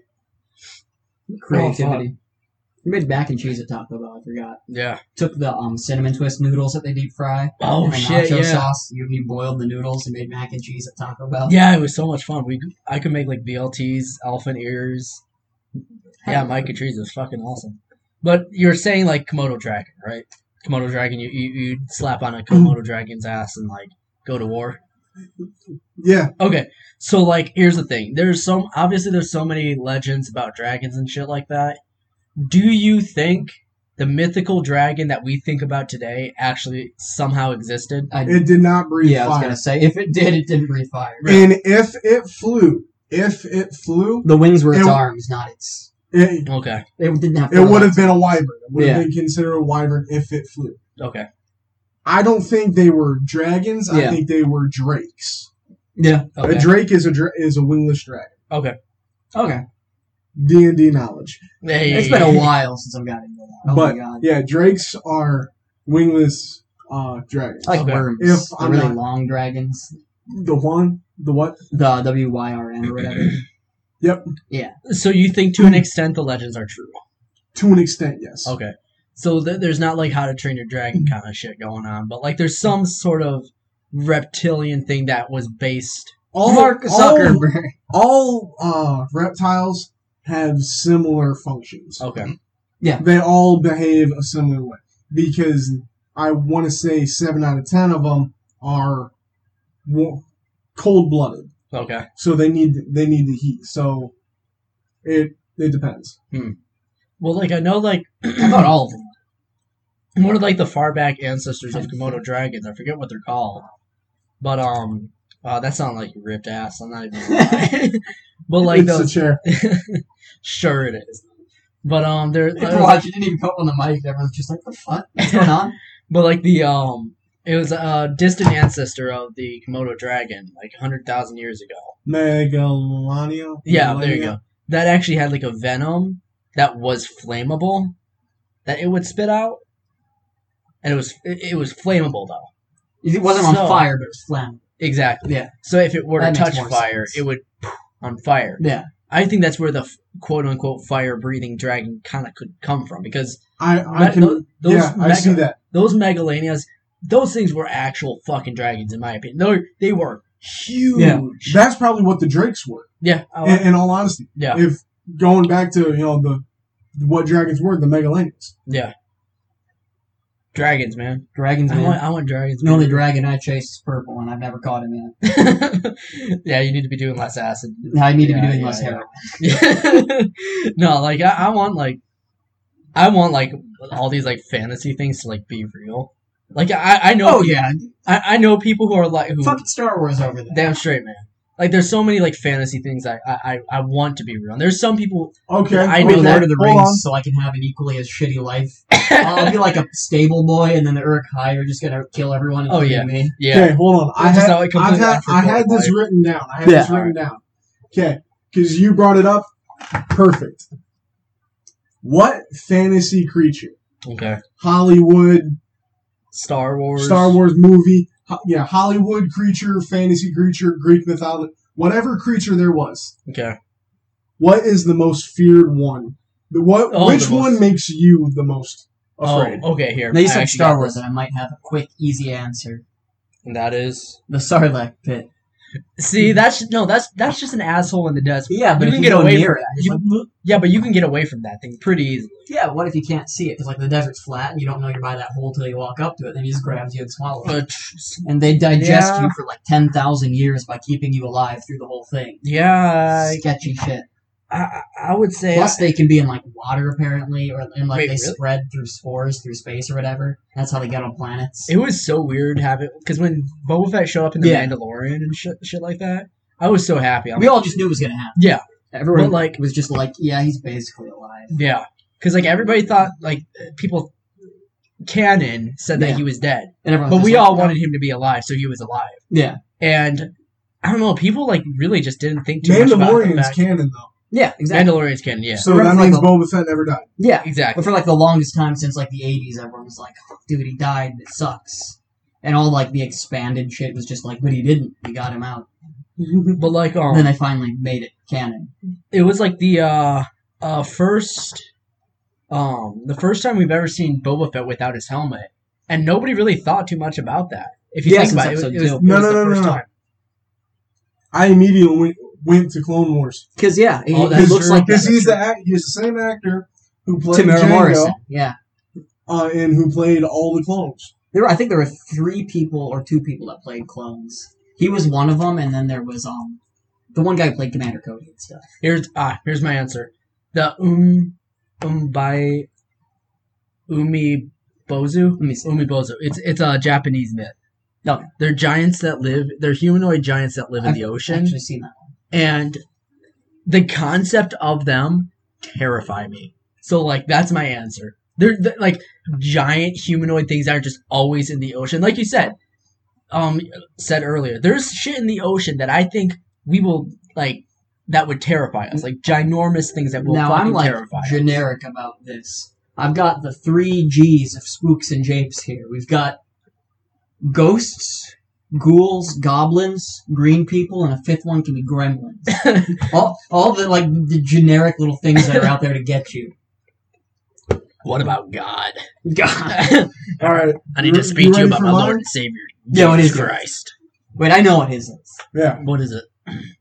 Creativity. We made mac and cheese at Taco Bell. I forgot. Yeah. Took the um cinnamon twist noodles that they deep fry. Oh and the shit! nacho Yeah. sauce. You, you boiled the noodles and made mac and cheese at Taco Bell. Yeah, it was so much fun. We I could make like B L Ts, elephant ears. Yeah, Mike and Trees was fucking awesome. But you're saying like Komodo dragon, right? Komodo dragon, you you you slap on a Komodo dragon's ass and like go to war. Yeah. Okay, so like here's the thing. There's so obviously there's so many legends about dragons and shit like that. Do you think the mythical dragon that we think about today actually somehow existed? I, It did not breathe yeah, I was fire. gonna say if it did, it didn't breathe fire. And if it flew, if it flew, The wings were its It- arms, not its. it, Okay, It didn't have. it would have tail been a wyvern. It would have Yeah. been considered a wyvern if it flew. okay. I don't think they were dragons. I Yeah. think they were drakes. Yeah. Okay. A drake is a dra- is a wingless dragon. Okay. Okay. D and D knowledge. Hey. It's been a while since I've gotten into that. Oh but my god. yeah, drakes are wingless uh, dragons. I like Okay. worms. If the I'm really not- long dragons. The one, the what? The W Y R N or whatever. Yep. So you think to an extent the legends are true? To an extent, yes. Okay. So th- there's not like How to Train Your Dragon kind of shit going on, but like there's some sort of reptilian thing that was based. All, Mark all, Zuckerberg. all uh, reptiles have similar functions. Okay. They all behave a similar way because I want to say seven out of ten of them are cold blooded. Okay. So they need they need the heat. So it it depends. Well, like I know, like I thought all of them. one of like the far back ancestors of Komodo dragons. I forget what they're called, but um, uh, that sounds like ripped ass. I'm not even. Gonna lie. But like it's those, a chair. sure it is. But um, they're People watch, you didn't even come up on the mic. Everyone's just like, what the fuck? What's going on? but like the um, it was a distant ancestor of the Komodo dragon, like a hundred thousand years ago. Megalania. Yeah, there you go. That actually had like a venom that was flammable that it would spit out, and it was it, it was flammable though. It wasn't on So- fire, but it was flammable. Exactly. Yeah. So if it were That to makes touch more fire, sense. it would on fire. Yeah. I think that's where the quote unquote fire breathing dragon kind of could come from because I I me- can. tho- those yeah, I mega- see that. those megalanias, those things were actual fucking dragons in my opinion. They were, they were huge. Yeah. That's probably what the drakes were. Yeah. I In, like- in all honesty, yeah. if going back to you know the what dragons were, the Megalanians. Yeah. Dragons, man. Dragons, I man. want, I want dragons. The only man. dragon I chase is purple, and I've never caught him yet. Yeah, you need to be doing less acid. I need to Yeah, be doing yeah, less yeah. heroin. No, like I, I want like I want like all these like fantasy things to like be real. Like I, I know Oh, peop- yeah. I, I know people who are like who Fucking Star Wars over there. damn straight, man. Like there's so many like fantasy things I I, I I want to be real. And there's some people Okay, I I know know okay, that- Lord of the hold Rings on. so I can have an equally as shitty life. I'll be like a stable boy, and then the Uruk-hai are just gonna kill everyone, Oh, including yeah. me. yeah. Okay, hold on. I Just had, how it I've completely had, I had this unforgivable, written down. I had Yeah. this written down. Okay, because you brought it up. Perfect. What fantasy creature? Okay. Hollywood, Star Wars. Star Wars movie. ho- Yeah, Hollywood creature, fantasy creature, Greek mythology, whatever creature there was. Okay. What is the most feared one? The what? Oh, which the one most- makes you the most afraid? Oh, okay. Here. Now you I said actually Star got Wars, this. and I might have a quick, easy answer. And that is. The Sarlacc pit. See, that's no, that's that's just an asshole in the desert. Yeah, but You if can you get go away near from it, that. it's You- like, "Look." Yeah, but you can get away from that thing pretty easily. Yeah, but what if you can't see it? Because like the desert's flat, and you don't know you're by that hole till you walk up to it, then he just grabs you and swallows you. But And they digest Yeah. you for like ten thousand years by keeping you alive through the whole thing. yeah, Sketchy shit. I, I, I would say. Plus, they can be in like water apparently, or and like Wait, they really? spread through spores through space or whatever. That's how they get on planets. It was so weird having because when Boba Fett showed up in the Yeah. Mandalorian and shit, shit like that, I was so happy. I'm we all just knew it was gonna happen. Yeah. Everyone But, like- was just like, yeah, he's basically alive. yeah, because like everybody thought like people canon said that Yeah. he was dead, And everyone, but we all wanted him to be alive, so he was alive. Yeah, And I don't know, people like really just didn't think too much about the Mandalorian's fact. canon though, yeah, exactly. Mandalorian's canon, yeah, so Remember, that like, means the- Boba Fett never died. Yeah, but exactly. for like the longest time since like the eighties, everyone was like, oh, "Dude, he died. It sucks." And all like the expanded shit was just like, "But he didn't. We got him out." But like, um, And then they finally made it canon. it was like the uh uh first um the first time we've ever seen Boba Fett without his helmet, and nobody really thought too much about that. If you Yeah, think since about it, it was, episode it was, two. it No, was no, the no, no, first no. time. I immediately went, went to Clone Wars Because yeah, he, Oh, he that's looks true. like because that. he's the act, he's the same actor who played Tamara Django Morrison. Yeah, uh, and who played all the clones. there were, I think there were three people or two people that played clones. He was one of them, and then there was um the one guy who played Commander Cody and stuff. Here's ah here's my answer. The um um by Umi Bozu. Let me see. Umi Bozu. It's it's a Japanese myth. Okay. They're giants that live. They're humanoid giants that live in I've the ocean. Actually, seen that one. And the concept of them terrify me. So like that's my answer. They're, they're like giant humanoid things that are just always in the ocean. Like you said, um said earlier, there's shit in the ocean that I think we will like that would terrify us, like ginormous things that will Now fucking I'm like terrify us. generic about this. I've got the three G's of spooks and japes here. We've got ghosts, ghouls, goblins, green people, and a fifth one can be gremlins. all, all the like the generic little things that are out there to get you. What about God? God. All right. I need to You- speak you to you ready about for my mine? Lord and Savior, Yeah, what Jesus is yours? Christ. Wait, I know what his is. Yeah, What is it?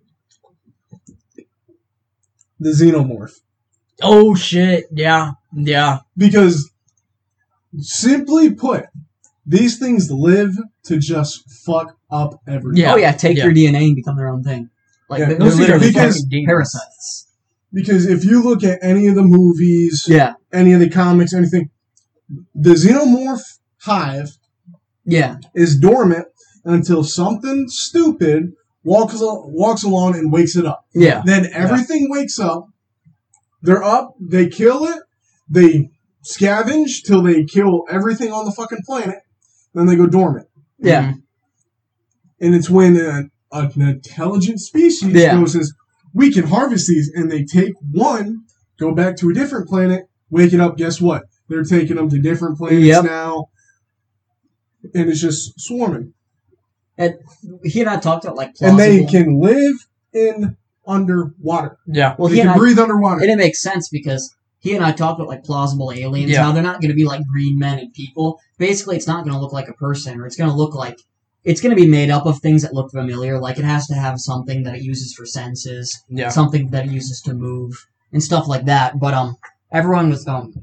the xenomorph. Oh shit! Yeah, yeah. Because, simply put, these things live to just fuck up everything. Yeah. Oh yeah, take yeah. your D N A and become their own thing. Like Yeah, they're, those they're things are literally because- fucking dangerous. parasites. Because if you look at any of the movies, Yeah, any of the comics, anything, the xenomorph hive yeah, is dormant until something stupid walks al- walks along and wakes it up. yeah. Then everything wakes up. They're up. They kill it. They scavenge till they kill everything on the fucking planet. Then they go dormant. Yeah. And it's when a, an intelligent species Yeah. goes says, we can harvest these, and they take one, go back to a different planet, wake it up. Guess what? They're taking them to different planets Yep. now, and it's just swarming. And he and I talked about like And plausible. they can live in underwater. Yeah. well, they he and can I, breathe underwater. and it makes sense because he and I talked about like plausible aliens. Yeah. How they're not going to be like green men and people. Basically, it's not going to look like a person, or it's going to look like it's going to be made up of things that look familiar. Like it has to have something that it uses for senses, Yeah. something that it uses to move, and stuff like that. But um, everyone was um.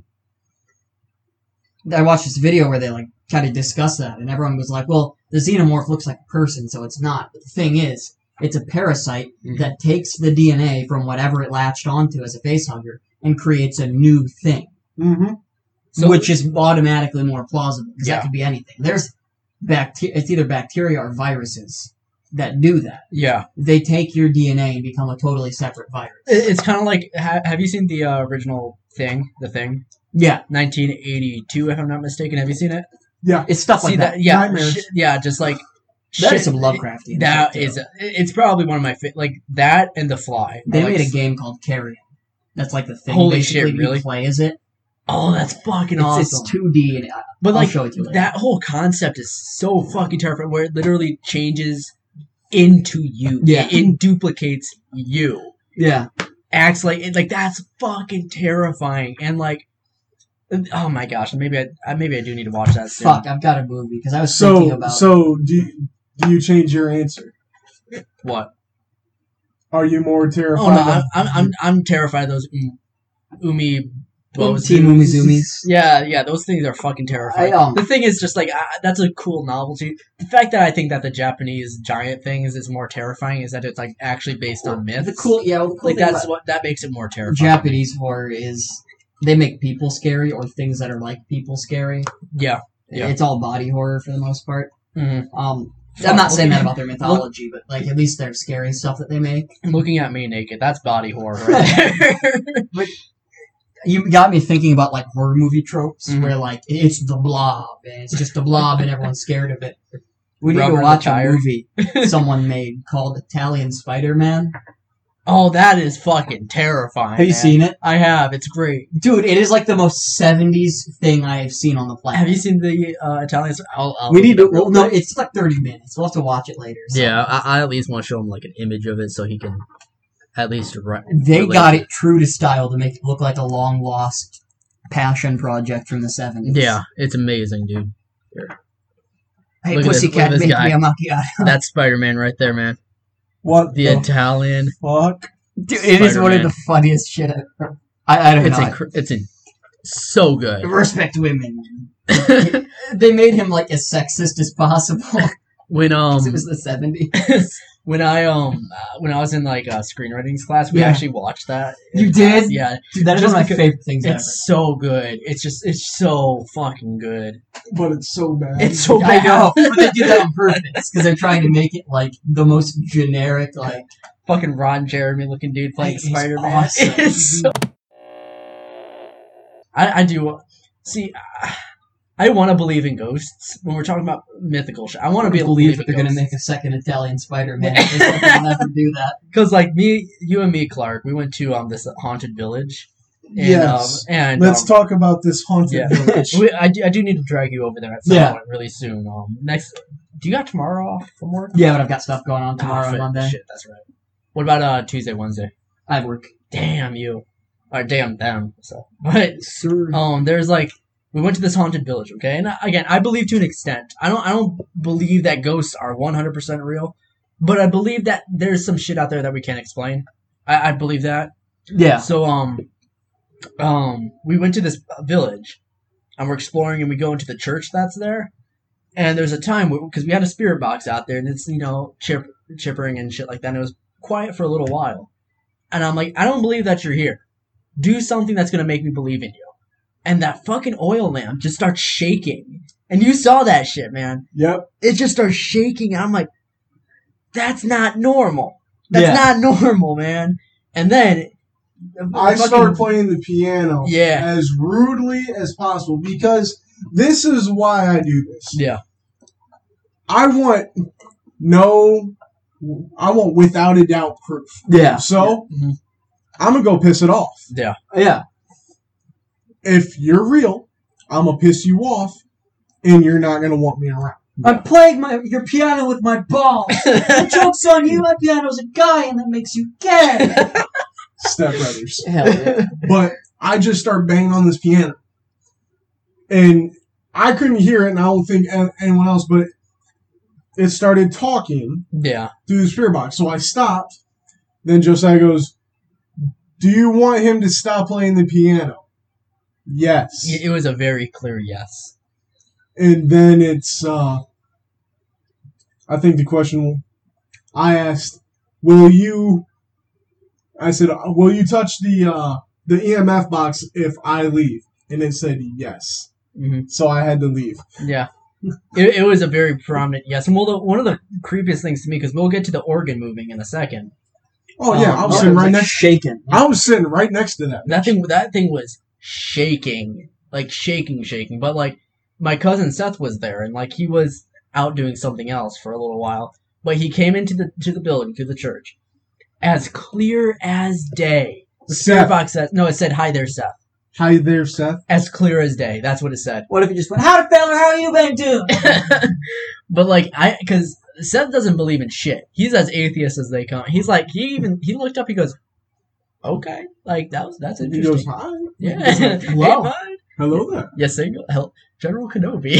I watched this video where they like kind of discuss that, and everyone was like, "Well, the xenomorph looks like a person, so it's not." But the thing is, it's a parasite Mhm. that takes the D N A from whatever it latched onto as a facehugger and creates a new thing, Mm-hmm. So- which is automatically more plausible because Yeah. that could be anything. There's bacteria; it's either bacteria or viruses that do that. Yeah. They take your D N A and become a totally separate virus. It, it's kind of like ha- have you seen the uh, original Thing? The Thing, Yeah, nineteen eighty-two, if I'm not mistaken. Have you seen it? Yeah. it's stuff like See that. Yeah. Nightmares. Shit, yeah. Just like That shit, is some Lovecraftian. That shit, too. is. It's probably one of my fa- like that and The Fly. They are, like, made a game called Carrion. That's like the thing. Holy Basically, shit, really? You play as it. Oh, that's fucking It's, awesome. it's two D, and I- But I'll like show it to you later. that whole concept is so fucking terrifying, where it literally changes into you. Yeah. It, it duplicates you. Yeah, Acts like it, like that's fucking terrifying. And like, oh my gosh, maybe I, I maybe I do need to watch that soon. fuck, I've got a movie because I was thinking So, about. so do you, do you change your answer? What? Are you more terrified? Oh no, of- I'm I'm I'm, I'm terrified of those um, umi. Um, Team Umizumis. Yeah, yeah, those things are fucking terrifying. I, um, the thing is, just like uh, that's a cool novelty. The fact that I think that the Japanese giant things is more terrifying is that it's like actually based on myths. The cool, yeah, well, the cool like thing that's about what that makes it more terrifying. Japanese horror is they make people scary or things that are like people scary. Yeah. Yeah. It's all body horror for the most part. Mhm. Um, Fuck, I'm not saying that looking- about their mythology, but like at least their scary stuff that they make. Looking at me naked, that's body horror right there. You got me thinking about like horror movie tropes Mhm. where like it's the blob and it's just the blob and everyone's scared of it. We need Rubber to the watch a tire. movie someone made called Italian Spider-Man. Oh, that is fucking terrifying. Have you man. seen it? I have. It's great. Dude, it is like the most seventies thing I have seen on the planet. Have you seen the uh, Italian? I'll, I'll We need to. look it up Well, real no, quick. it's like thirty minutes. We'll have to watch it later. so. Yeah, I, I at least want to show him like an image of it so he can at least re- They relate got it. it true to style to make it look like a long lost passion project from the seventies. Yeah, it's amazing, dude. Hey, Look at this- pussycat, look at this make me guy. a macchiato. That's Spider-Man right there, man. what The the Italian. fuck? Dude, it is one of Spider-Man. the funniest shit ever. I, I don't It's know. inc- it's in- so good. Respect women. They made him like as sexist as possible When um because it was the seventies. when I um uh, when I was in like uh, screenwriting class, we Yeah. actually watched that. in You class. did? Yeah, Dude, that is Just one of my because- favorite things ever. it's so good. It's just it's so fucking good. But it's so bad. It's so I bad. know, but they do that on purpose because they're trying to make it like the most generic, like Fucking Ron Jeremy looking dude playing He's Spider Man. awesome. It's so. I I do see. I want to believe in ghosts when we're talking about mythical shit. I want to be able to believe believe they're in gonna make ghosts. a second Italian Spider-Man. They said they'll never do that. Because like me, you and me, Clark, we went to um this haunted village. And, Yes. Um, and Let's um, talk about this haunted yeah. village. we, I, do, I do need to drag you over there at some Yeah. point really soon. Um, next, do you got tomorrow off from work? Yeah, but I've got stuff going on Ah, tomorrow and shit, Monday. Shit, that's right. What about uh Tuesday, Wednesday? I have work. Damn you. Or damn them. So, but Sir. um, there's like we went to this haunted village, okay? And uh, again, I believe to an extent. I don't I don't believe that ghosts are one hundred percent real, but I believe that there's some shit out there that we can't explain. I, I believe that. Yeah. So um um we went to this village and we're exploring and we go into the church that's there. And there's a time because we had a spirit box out there and it's, you know, chip, chippering and shit like that. And it was quiet for a little while. And I'm like, I don't believe that you're here. Do something that's going to make me believe in you. And that fucking oil lamp just starts shaking. And you saw that shit, man. Yep. It just starts shaking. And I'm like, that's not normal. That's Yeah. not normal, man. And then I fucking- start playing the piano Yeah. as rudely as possible because this is why I do this. Yeah. I want no, I want without a doubt proof. Yeah. So Mhm. I'm gonna go piss it off. Yeah. Yeah. If you're real, I'm gonna piss you off, and you're not gonna want me around. I'm playing my your piano with my balls. The joke's on you. My piano's a guy, and that makes you gay. Step brothers. Hell yeah. But I just start banging on this piano, and I couldn't hear it, and I don't think a- anyone else, but it, it started talking Yeah. through the spirit box. So I stopped. Then Josiah goes, "Do you want him to stop playing the piano?" Yes. It was a very clear yes. And then it's, uh, I think the question I asked, will you, I said, will you touch the, uh, the E M F box if I leave? And it said yes. hmm So I had to leave. Yeah. It, it was a very prominent yes. And well, the, one of the creepiest things to me, because we'll get to the organ moving in a second. Oh yeah, Um, I was yeah, sitting It was right like next, shaking. I was sitting right next to that. That thing, that thing was shaking, like shaking, shaking. But like, my cousin Seth was there, and like he was out doing something else for a little while. But he came into the to the building, to the church, as clear as day. The spirit Seth. box said, no, it said, "Hi there, Seth." Hi there, Seth. As clear as day. That's what it said. What if you just went, "Howdy, fella? How you been doing?" But like, I because Seth doesn't believe in shit. He's as atheist as they come. He's like, he even he looked up. He goes, "Okay, like that was that's He interesting." goes, hi. Yeah. Hey, Wow. bud. Hello there. Yes, they go. Hell, General Kenobi.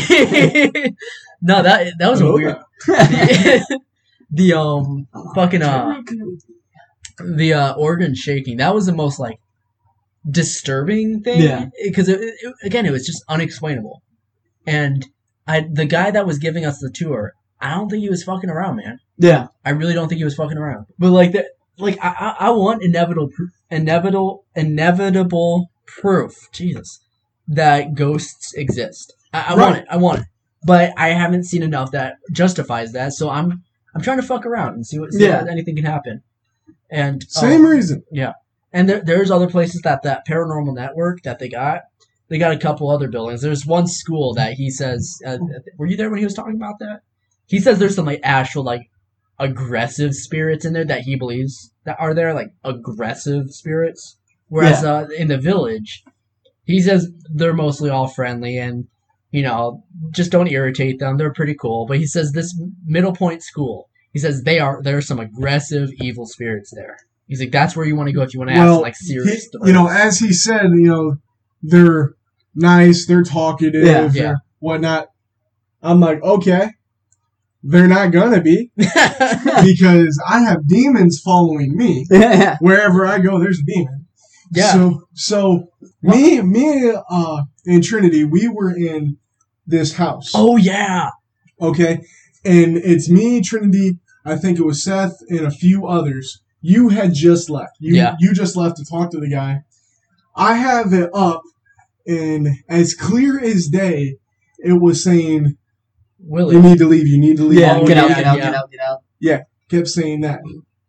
No, that that was Hello a weird. there. The, the um fucking uh the uh organ shaking. That was the most like disturbing thing. Yeah. Because it, it, again, it was just unexplainable. And I the guy that was giving us the tour, I don't think he was fucking around, man. Yeah. I really don't think he was fucking around. But like that, like I I, I want inevitable, pr- inevitable, inevitable proof. Jesus, that ghosts exist. I, I want Right. it. I want it. But I haven't seen enough that justifies that. So I'm I'm trying to fuck around and see what see Yeah. if anything can happen. And Same um, reason. and there, there's other places that that paranormal network that they got. They got a couple other buildings. There's one school that he says. Uh, were you there when he was talking about that? He says there's some like actual like aggressive spirits in there that he believes that are there, like aggressive spirits. Whereas uh, in the village, he says they're mostly all friendly and you know just don't irritate them. They're pretty cool. But he says this Middle Point school. He says they are there are some aggressive evil spirits there. He's like that's where you want to go if you want to Well, ask like serious. he- you know, as he said, you know, they're nice, they're talkative, Yeah. and Yeah. whatnot. I'm like, okay, they're not gonna be yeah. because I have demons following me Yeah. wherever I go. There's a demon. Yeah. So, so me, me, uh, and Trinity, we were in this house. Oh yeah. Okay, and it's me, Trinity. I think it was Seth and a few others. You had just left. You Yeah. you just left to talk to the guy. I have it up, and as clear as day, it was saying, Willie. "You need to leave. You need to leave." Yeah. Oh, Get out. yeah, Get out. yeah. Get out. Get out. Kept saying that,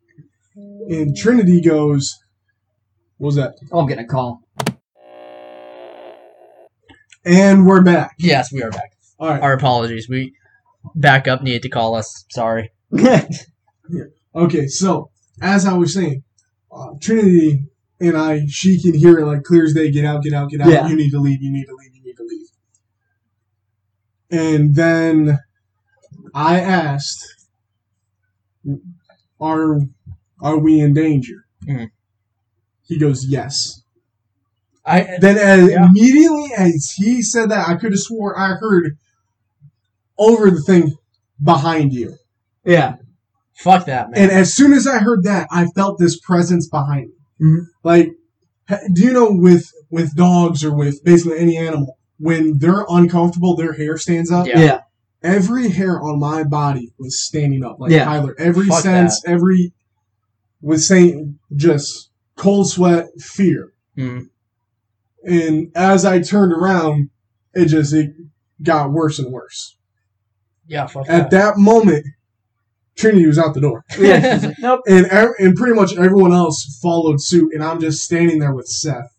and Trinity goes, "What was that?" Oh, I'm getting a call. And we're back. Yes, we are back. All right. Our apologies. We backup needed to call us. Sorry. Okay, so as I was saying, uh, Trinity and I, she can hear it like clear as day. Get out, get out, get out. Yeah. You need to leave. You need to leave. You need to leave. And then I asked, "Are are we in danger?" Mhm. He goes, "Yes." I Then as Yeah. immediately as he said that, I could have swore I heard over the thing behind you. Yeah. fuck that, man. And as soon as I heard that, I felt this presence behind me. Mhm. Like, ha- do you know with with dogs or with basically any animal, when they're uncomfortable, their hair stands up? Yeah. Yeah. Every hair on my body was standing up. Like Yeah. Tyler, every Fuck sense, every was saying just cold sweat, fear. Mm. And as I turned around, it just it got worse and worse. Yeah, fuck At that. that moment, Trinity was out the door. Yeah. She's like, nope. And ev- and pretty much everyone else followed suit, and I'm just standing there with Seth.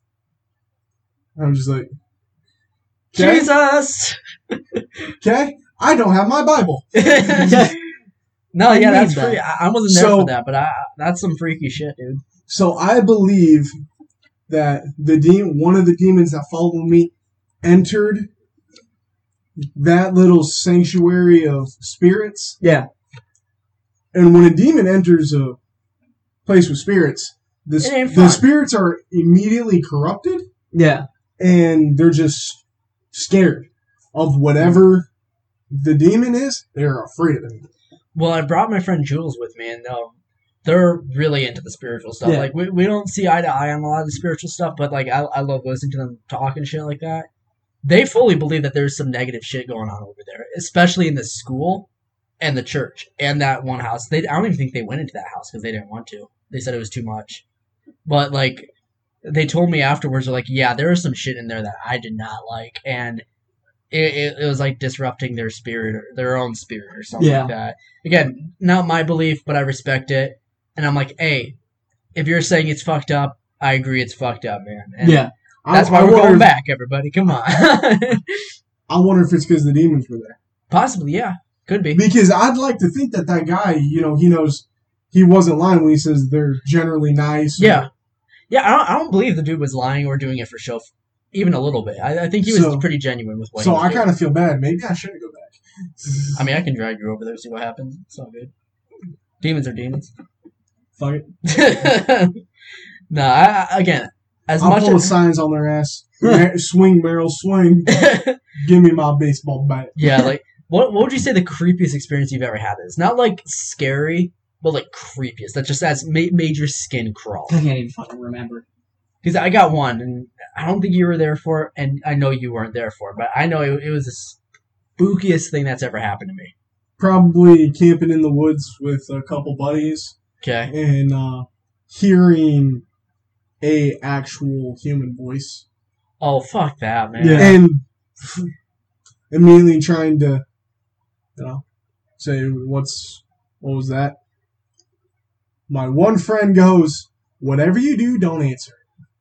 I'm just like, okay, Jesus! okay, I don't have my Bible. no, yeah, need that's that. free. I, I wasn't there So- for that, but I, that's some freaky shit, dude. So I believe that the de- one of the demons that followed me entered that little sanctuary of spirits. Yeah. And when a demon enters a place with spirits, the, It ain't the fun. spirits are immediately corrupted. Yeah. And they're just scared of whatever the demon is. They're afraid of it. Well, I brought my friend Jules with me, and um, they're really into the spiritual stuff. Yeah. Like, we, we don't see eye to eye on a lot of the spiritual stuff, but, like, I, I love listening to them talk and shit like that. They fully believe that there's some negative shit going on over there, especially in the school and the church and that one house. They I don't even think they went into that house because they didn't want to. They said it was too much. But, like, they told me afterwards, they're like, yeah, there was some shit in there that I did not like, and it, it, it was, like, disrupting their spirit, or their own spirit or something Yeah. like that. Again, not my belief, but I respect it. And I'm like, hey, if you're saying it's fucked up, I agree it's fucked up, man. And Yeah. that's I, why I we're wonder going if- back, everybody. Come on. I wonder if it's because the demons were there. Possibly, yeah. Could be. Because I'd like to think that that guy, you know, he knows he wasn't lying when he says they're generally nice. or- Yeah. Yeah, I don't, I don't believe the dude was lying or doing it for show, f- even a little bit. I, I think he was So- pretty genuine with what So he was I doing. kind of feel bad. Maybe I shouldn't go back. I mean, I can drag you over there, see what happens. It's all good. Demons are demons. fuck it. no, I, I- again, as I'll much pull as... signs on their ass. Mar- swing, Meryl, swing. Give me my baseball bat. yeah, like, what what would you say the creepiest experience you've ever had is? Not, like, scary, but, like, creepiest. That just has ma- made your skin crawl. I can't even fucking remember. Because I got one, and I don't think you were there for it, and I know you weren't there for it, but I know it, it was the spookiest thing that's ever happened to me. Probably camping in the woods with a couple buddies Okay? and uh, hearing a actual human voice. Oh, fuck that, man. Yeah. And immediately trying to, you know, say, what's, what was that? My one friend goes, whatever you do, don't answer.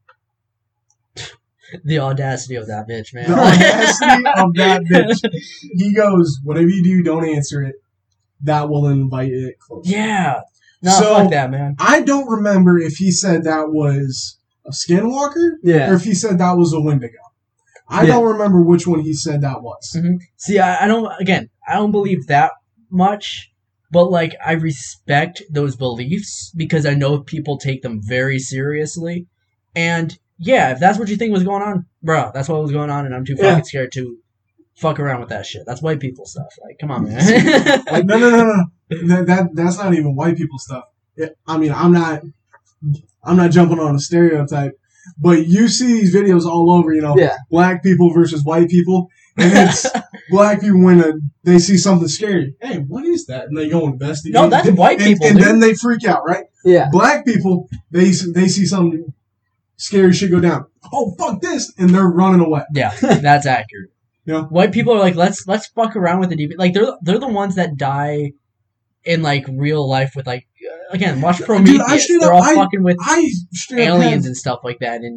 The audacity of that bitch, man. The audacity of that bitch. He goes, whatever you do, don't answer it. That will invite it closer. yeah. No, So- fuck that, man. I don't remember if he said that was a skinwalker or Yeah. if he said that was a Wendigo. I Yeah. don't remember which one he said that was. See, I, I don't, again, I don't believe that much, but, like, I respect those beliefs because I know people take them very seriously. And, yeah, if that's what you think was going on, bro, that's what was going on, and I'm too Yeah. fucking scared to fuck around with that shit. That's white people stuff. Like, come on, man. Like, no, no, no, no. That, that that's not even white people stuff. It, I mean, I'm not, I'm not jumping on a stereotype, but you see these videos all over. You know, Yeah. black people versus white people, and it's black people when a, they see something scary. Hey, what is that? And they go investigate. No, that's white and, people, and dude. then they freak out, right? Yeah. Black people, they they see some scary shit go down. Oh, fuck this, and they're running away. Yeah, that's accurate. Yeah. White people are like, let's let's fuck around with it. Like, they're they're the ones that die in, like, real life with, like, uh, again, watch Prometheus. Dude, I straight they're up- all I- fucking with I straight up aliens have- and stuff like that. And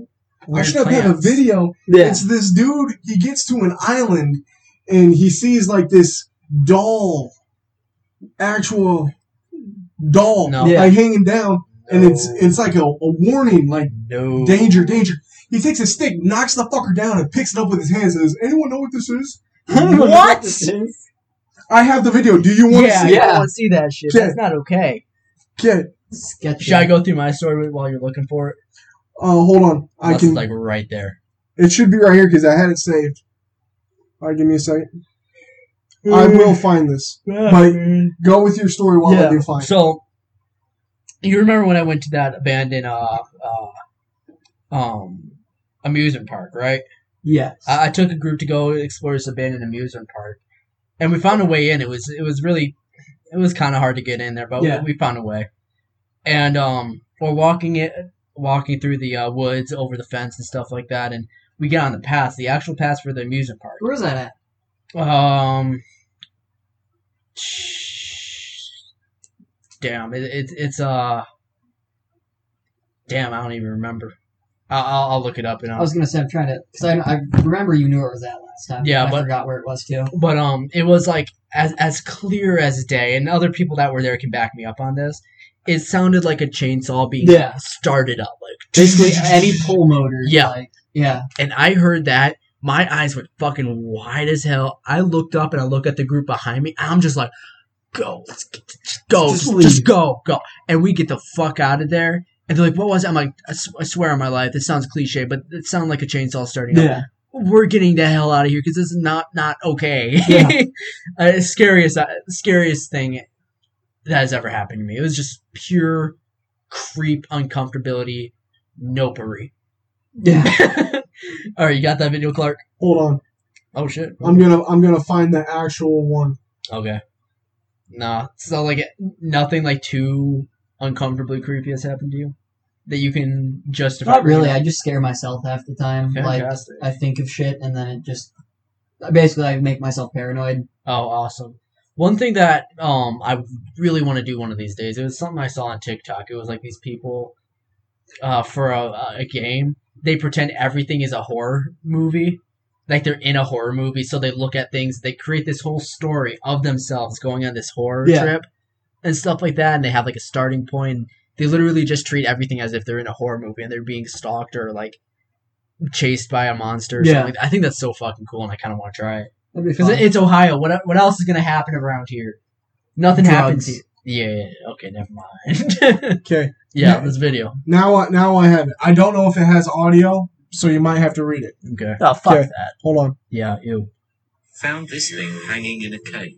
I weird should have had a plants. video. Yeah. It's this dude, he gets to an island, and he sees, like, this doll, actual doll, No. Yeah. like, hanging down, and it's No. it's like a, a warning, like, No. danger, danger. He takes a stick, knocks the fucker down, and picks it up with his hands and says, anyone know what this is? I don't know What? this is. I have the video. Do you want Yeah, to see Yeah. I want to see that shit. Okay. That's not okay. it? Okay. Sketchy. Should I go through my story while you're looking for it? Uh, hold on. I Unless can. it's like right there. It should be right here because I had it saved. All right, give me a second. I will find this. But go with your story while I Yeah. do find it. So, you remember when I went to that abandoned uh, uh, um, amusement park, right? Yes. I, I took a group to go explore this abandoned amusement park, and we found a way in. It was it was really it was kind of hard to get in there, but Yeah. we, we found a way. And um, we're walking it walking through the uh, woods over the fence and stuff like that, and we get on the path, the actual path for the amusement park. Where's that at? Um. Damn, it, it it's uh. Damn, I don't even remember. I'll I'll, I'll look it up and I I'll, was gonna say I'm trying to because I, I remember you knew where it was at last time. Yeah, I but- forgot where it was too. but um, it was like as as clear as day, and other people that were there can back me up on this. It sounded like a chainsaw being Yeah. started up, like Basically, any pull motor. Yeah. Like, yeah. And I heard that. My eyes went fucking wide as hell. I looked up and I look at the group behind me. I'm just like, go. Let's get, just go. Just Just, leave. just go. Go. And we get the fuck out of there. And they're like, what was it? I'm like, I, sw- I swear on my life, this sounds cliche, but it sounded like a chainsaw starting up. Yeah. We're getting the hell out of here because this is not, not okay. Yeah. uh, scariest, uh, scariest thing that has ever happened to me. It was just pure creep, uncomfortability, nopery. Yeah. All right, you got that video, Clark? Hold on. Oh shit. I'm gonna I'm gonna find the actual one. Okay. Nah, so like nothing like too uncomfortably creepy has happened to you that you can justify. Not really. I just scare myself half the time. Fantastic. Like I think of shit and then it just basically I make myself paranoid. Oh, awesome. One thing that um I really want to do one of these days. It was something I saw on TikTok. It was like these people, uh, for a, a game, they pretend everything is a horror movie. Like they're in a horror movie, so they look at things. They create this whole story of themselves going on this horror Yeah. trip and stuff like that. And they have like a starting point. They literally just treat everything as if they're in a horror movie and they're being stalked or like chased by a monster. Or Yeah. something. I think that's so fucking cool, and I kind of want to try it. That'd be Because fun. it's Ohio. What what else is gonna happen around here? Nothing Drugs. happens here. Yeah, yeah, yeah. Okay, never mind. Okay. yeah, this video. Now I now I have it. I don't know if it has audio, so you might have to read it. Okay. Oh fuck Okay. that. Hold on. Yeah, you. Found this thing hanging in a cave.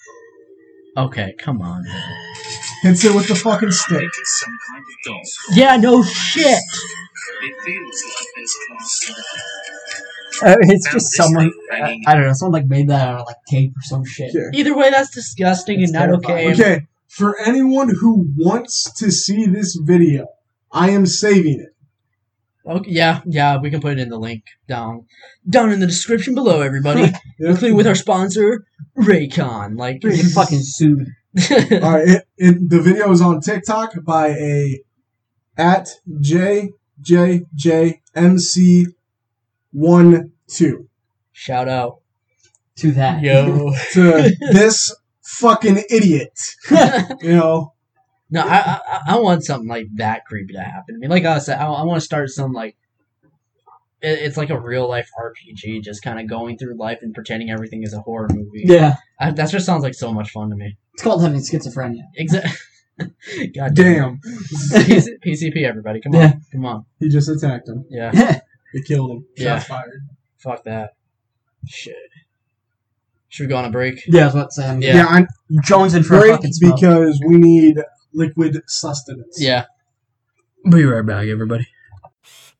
Okay, come on. Hits it with the fucking I stick. think it's some kind of doll. Yeah, no shit. It feels like there's glass in it. Uh, it's Found just this someone. thing I, hanging- I don't know. Someone like made that out of like tape or some shit. Okay. Either way, that's disgusting It's and not okay. terrifying. Okay. For anyone who wants to see this video, I am saving it. Okay, yeah, yeah, we can put it in the link down, down in the description below, everybody, Yeah. including with our sponsor, Raycon. Like, You're getting fucking sued. All right. It, it, the video is on TikTok by a at J J J M C one two. shout out, To that. yo. To this fucking idiot. You know. No, I, I I want something like that creepy to happen to me. Like I said, I, I want to start some like it, it's like a real life R P G, just kind of going through life and pretending everything is a horror movie. Yeah. I, that just sounds like so much fun to me. It's called having schizophrenia. Exactly. God Damn. P C- P C P, everybody, come on, Yeah. come on. He just attacked him. Yeah, They killed him. Shots Yeah. fired. fuck that. Shit. Should we go on a break? Yeah, I was about to say. I'm Yeah. Yeah, I'm Jonesing for a break fucking smoke. because we need liquid sustenance. Yeah. Be right back, everybody.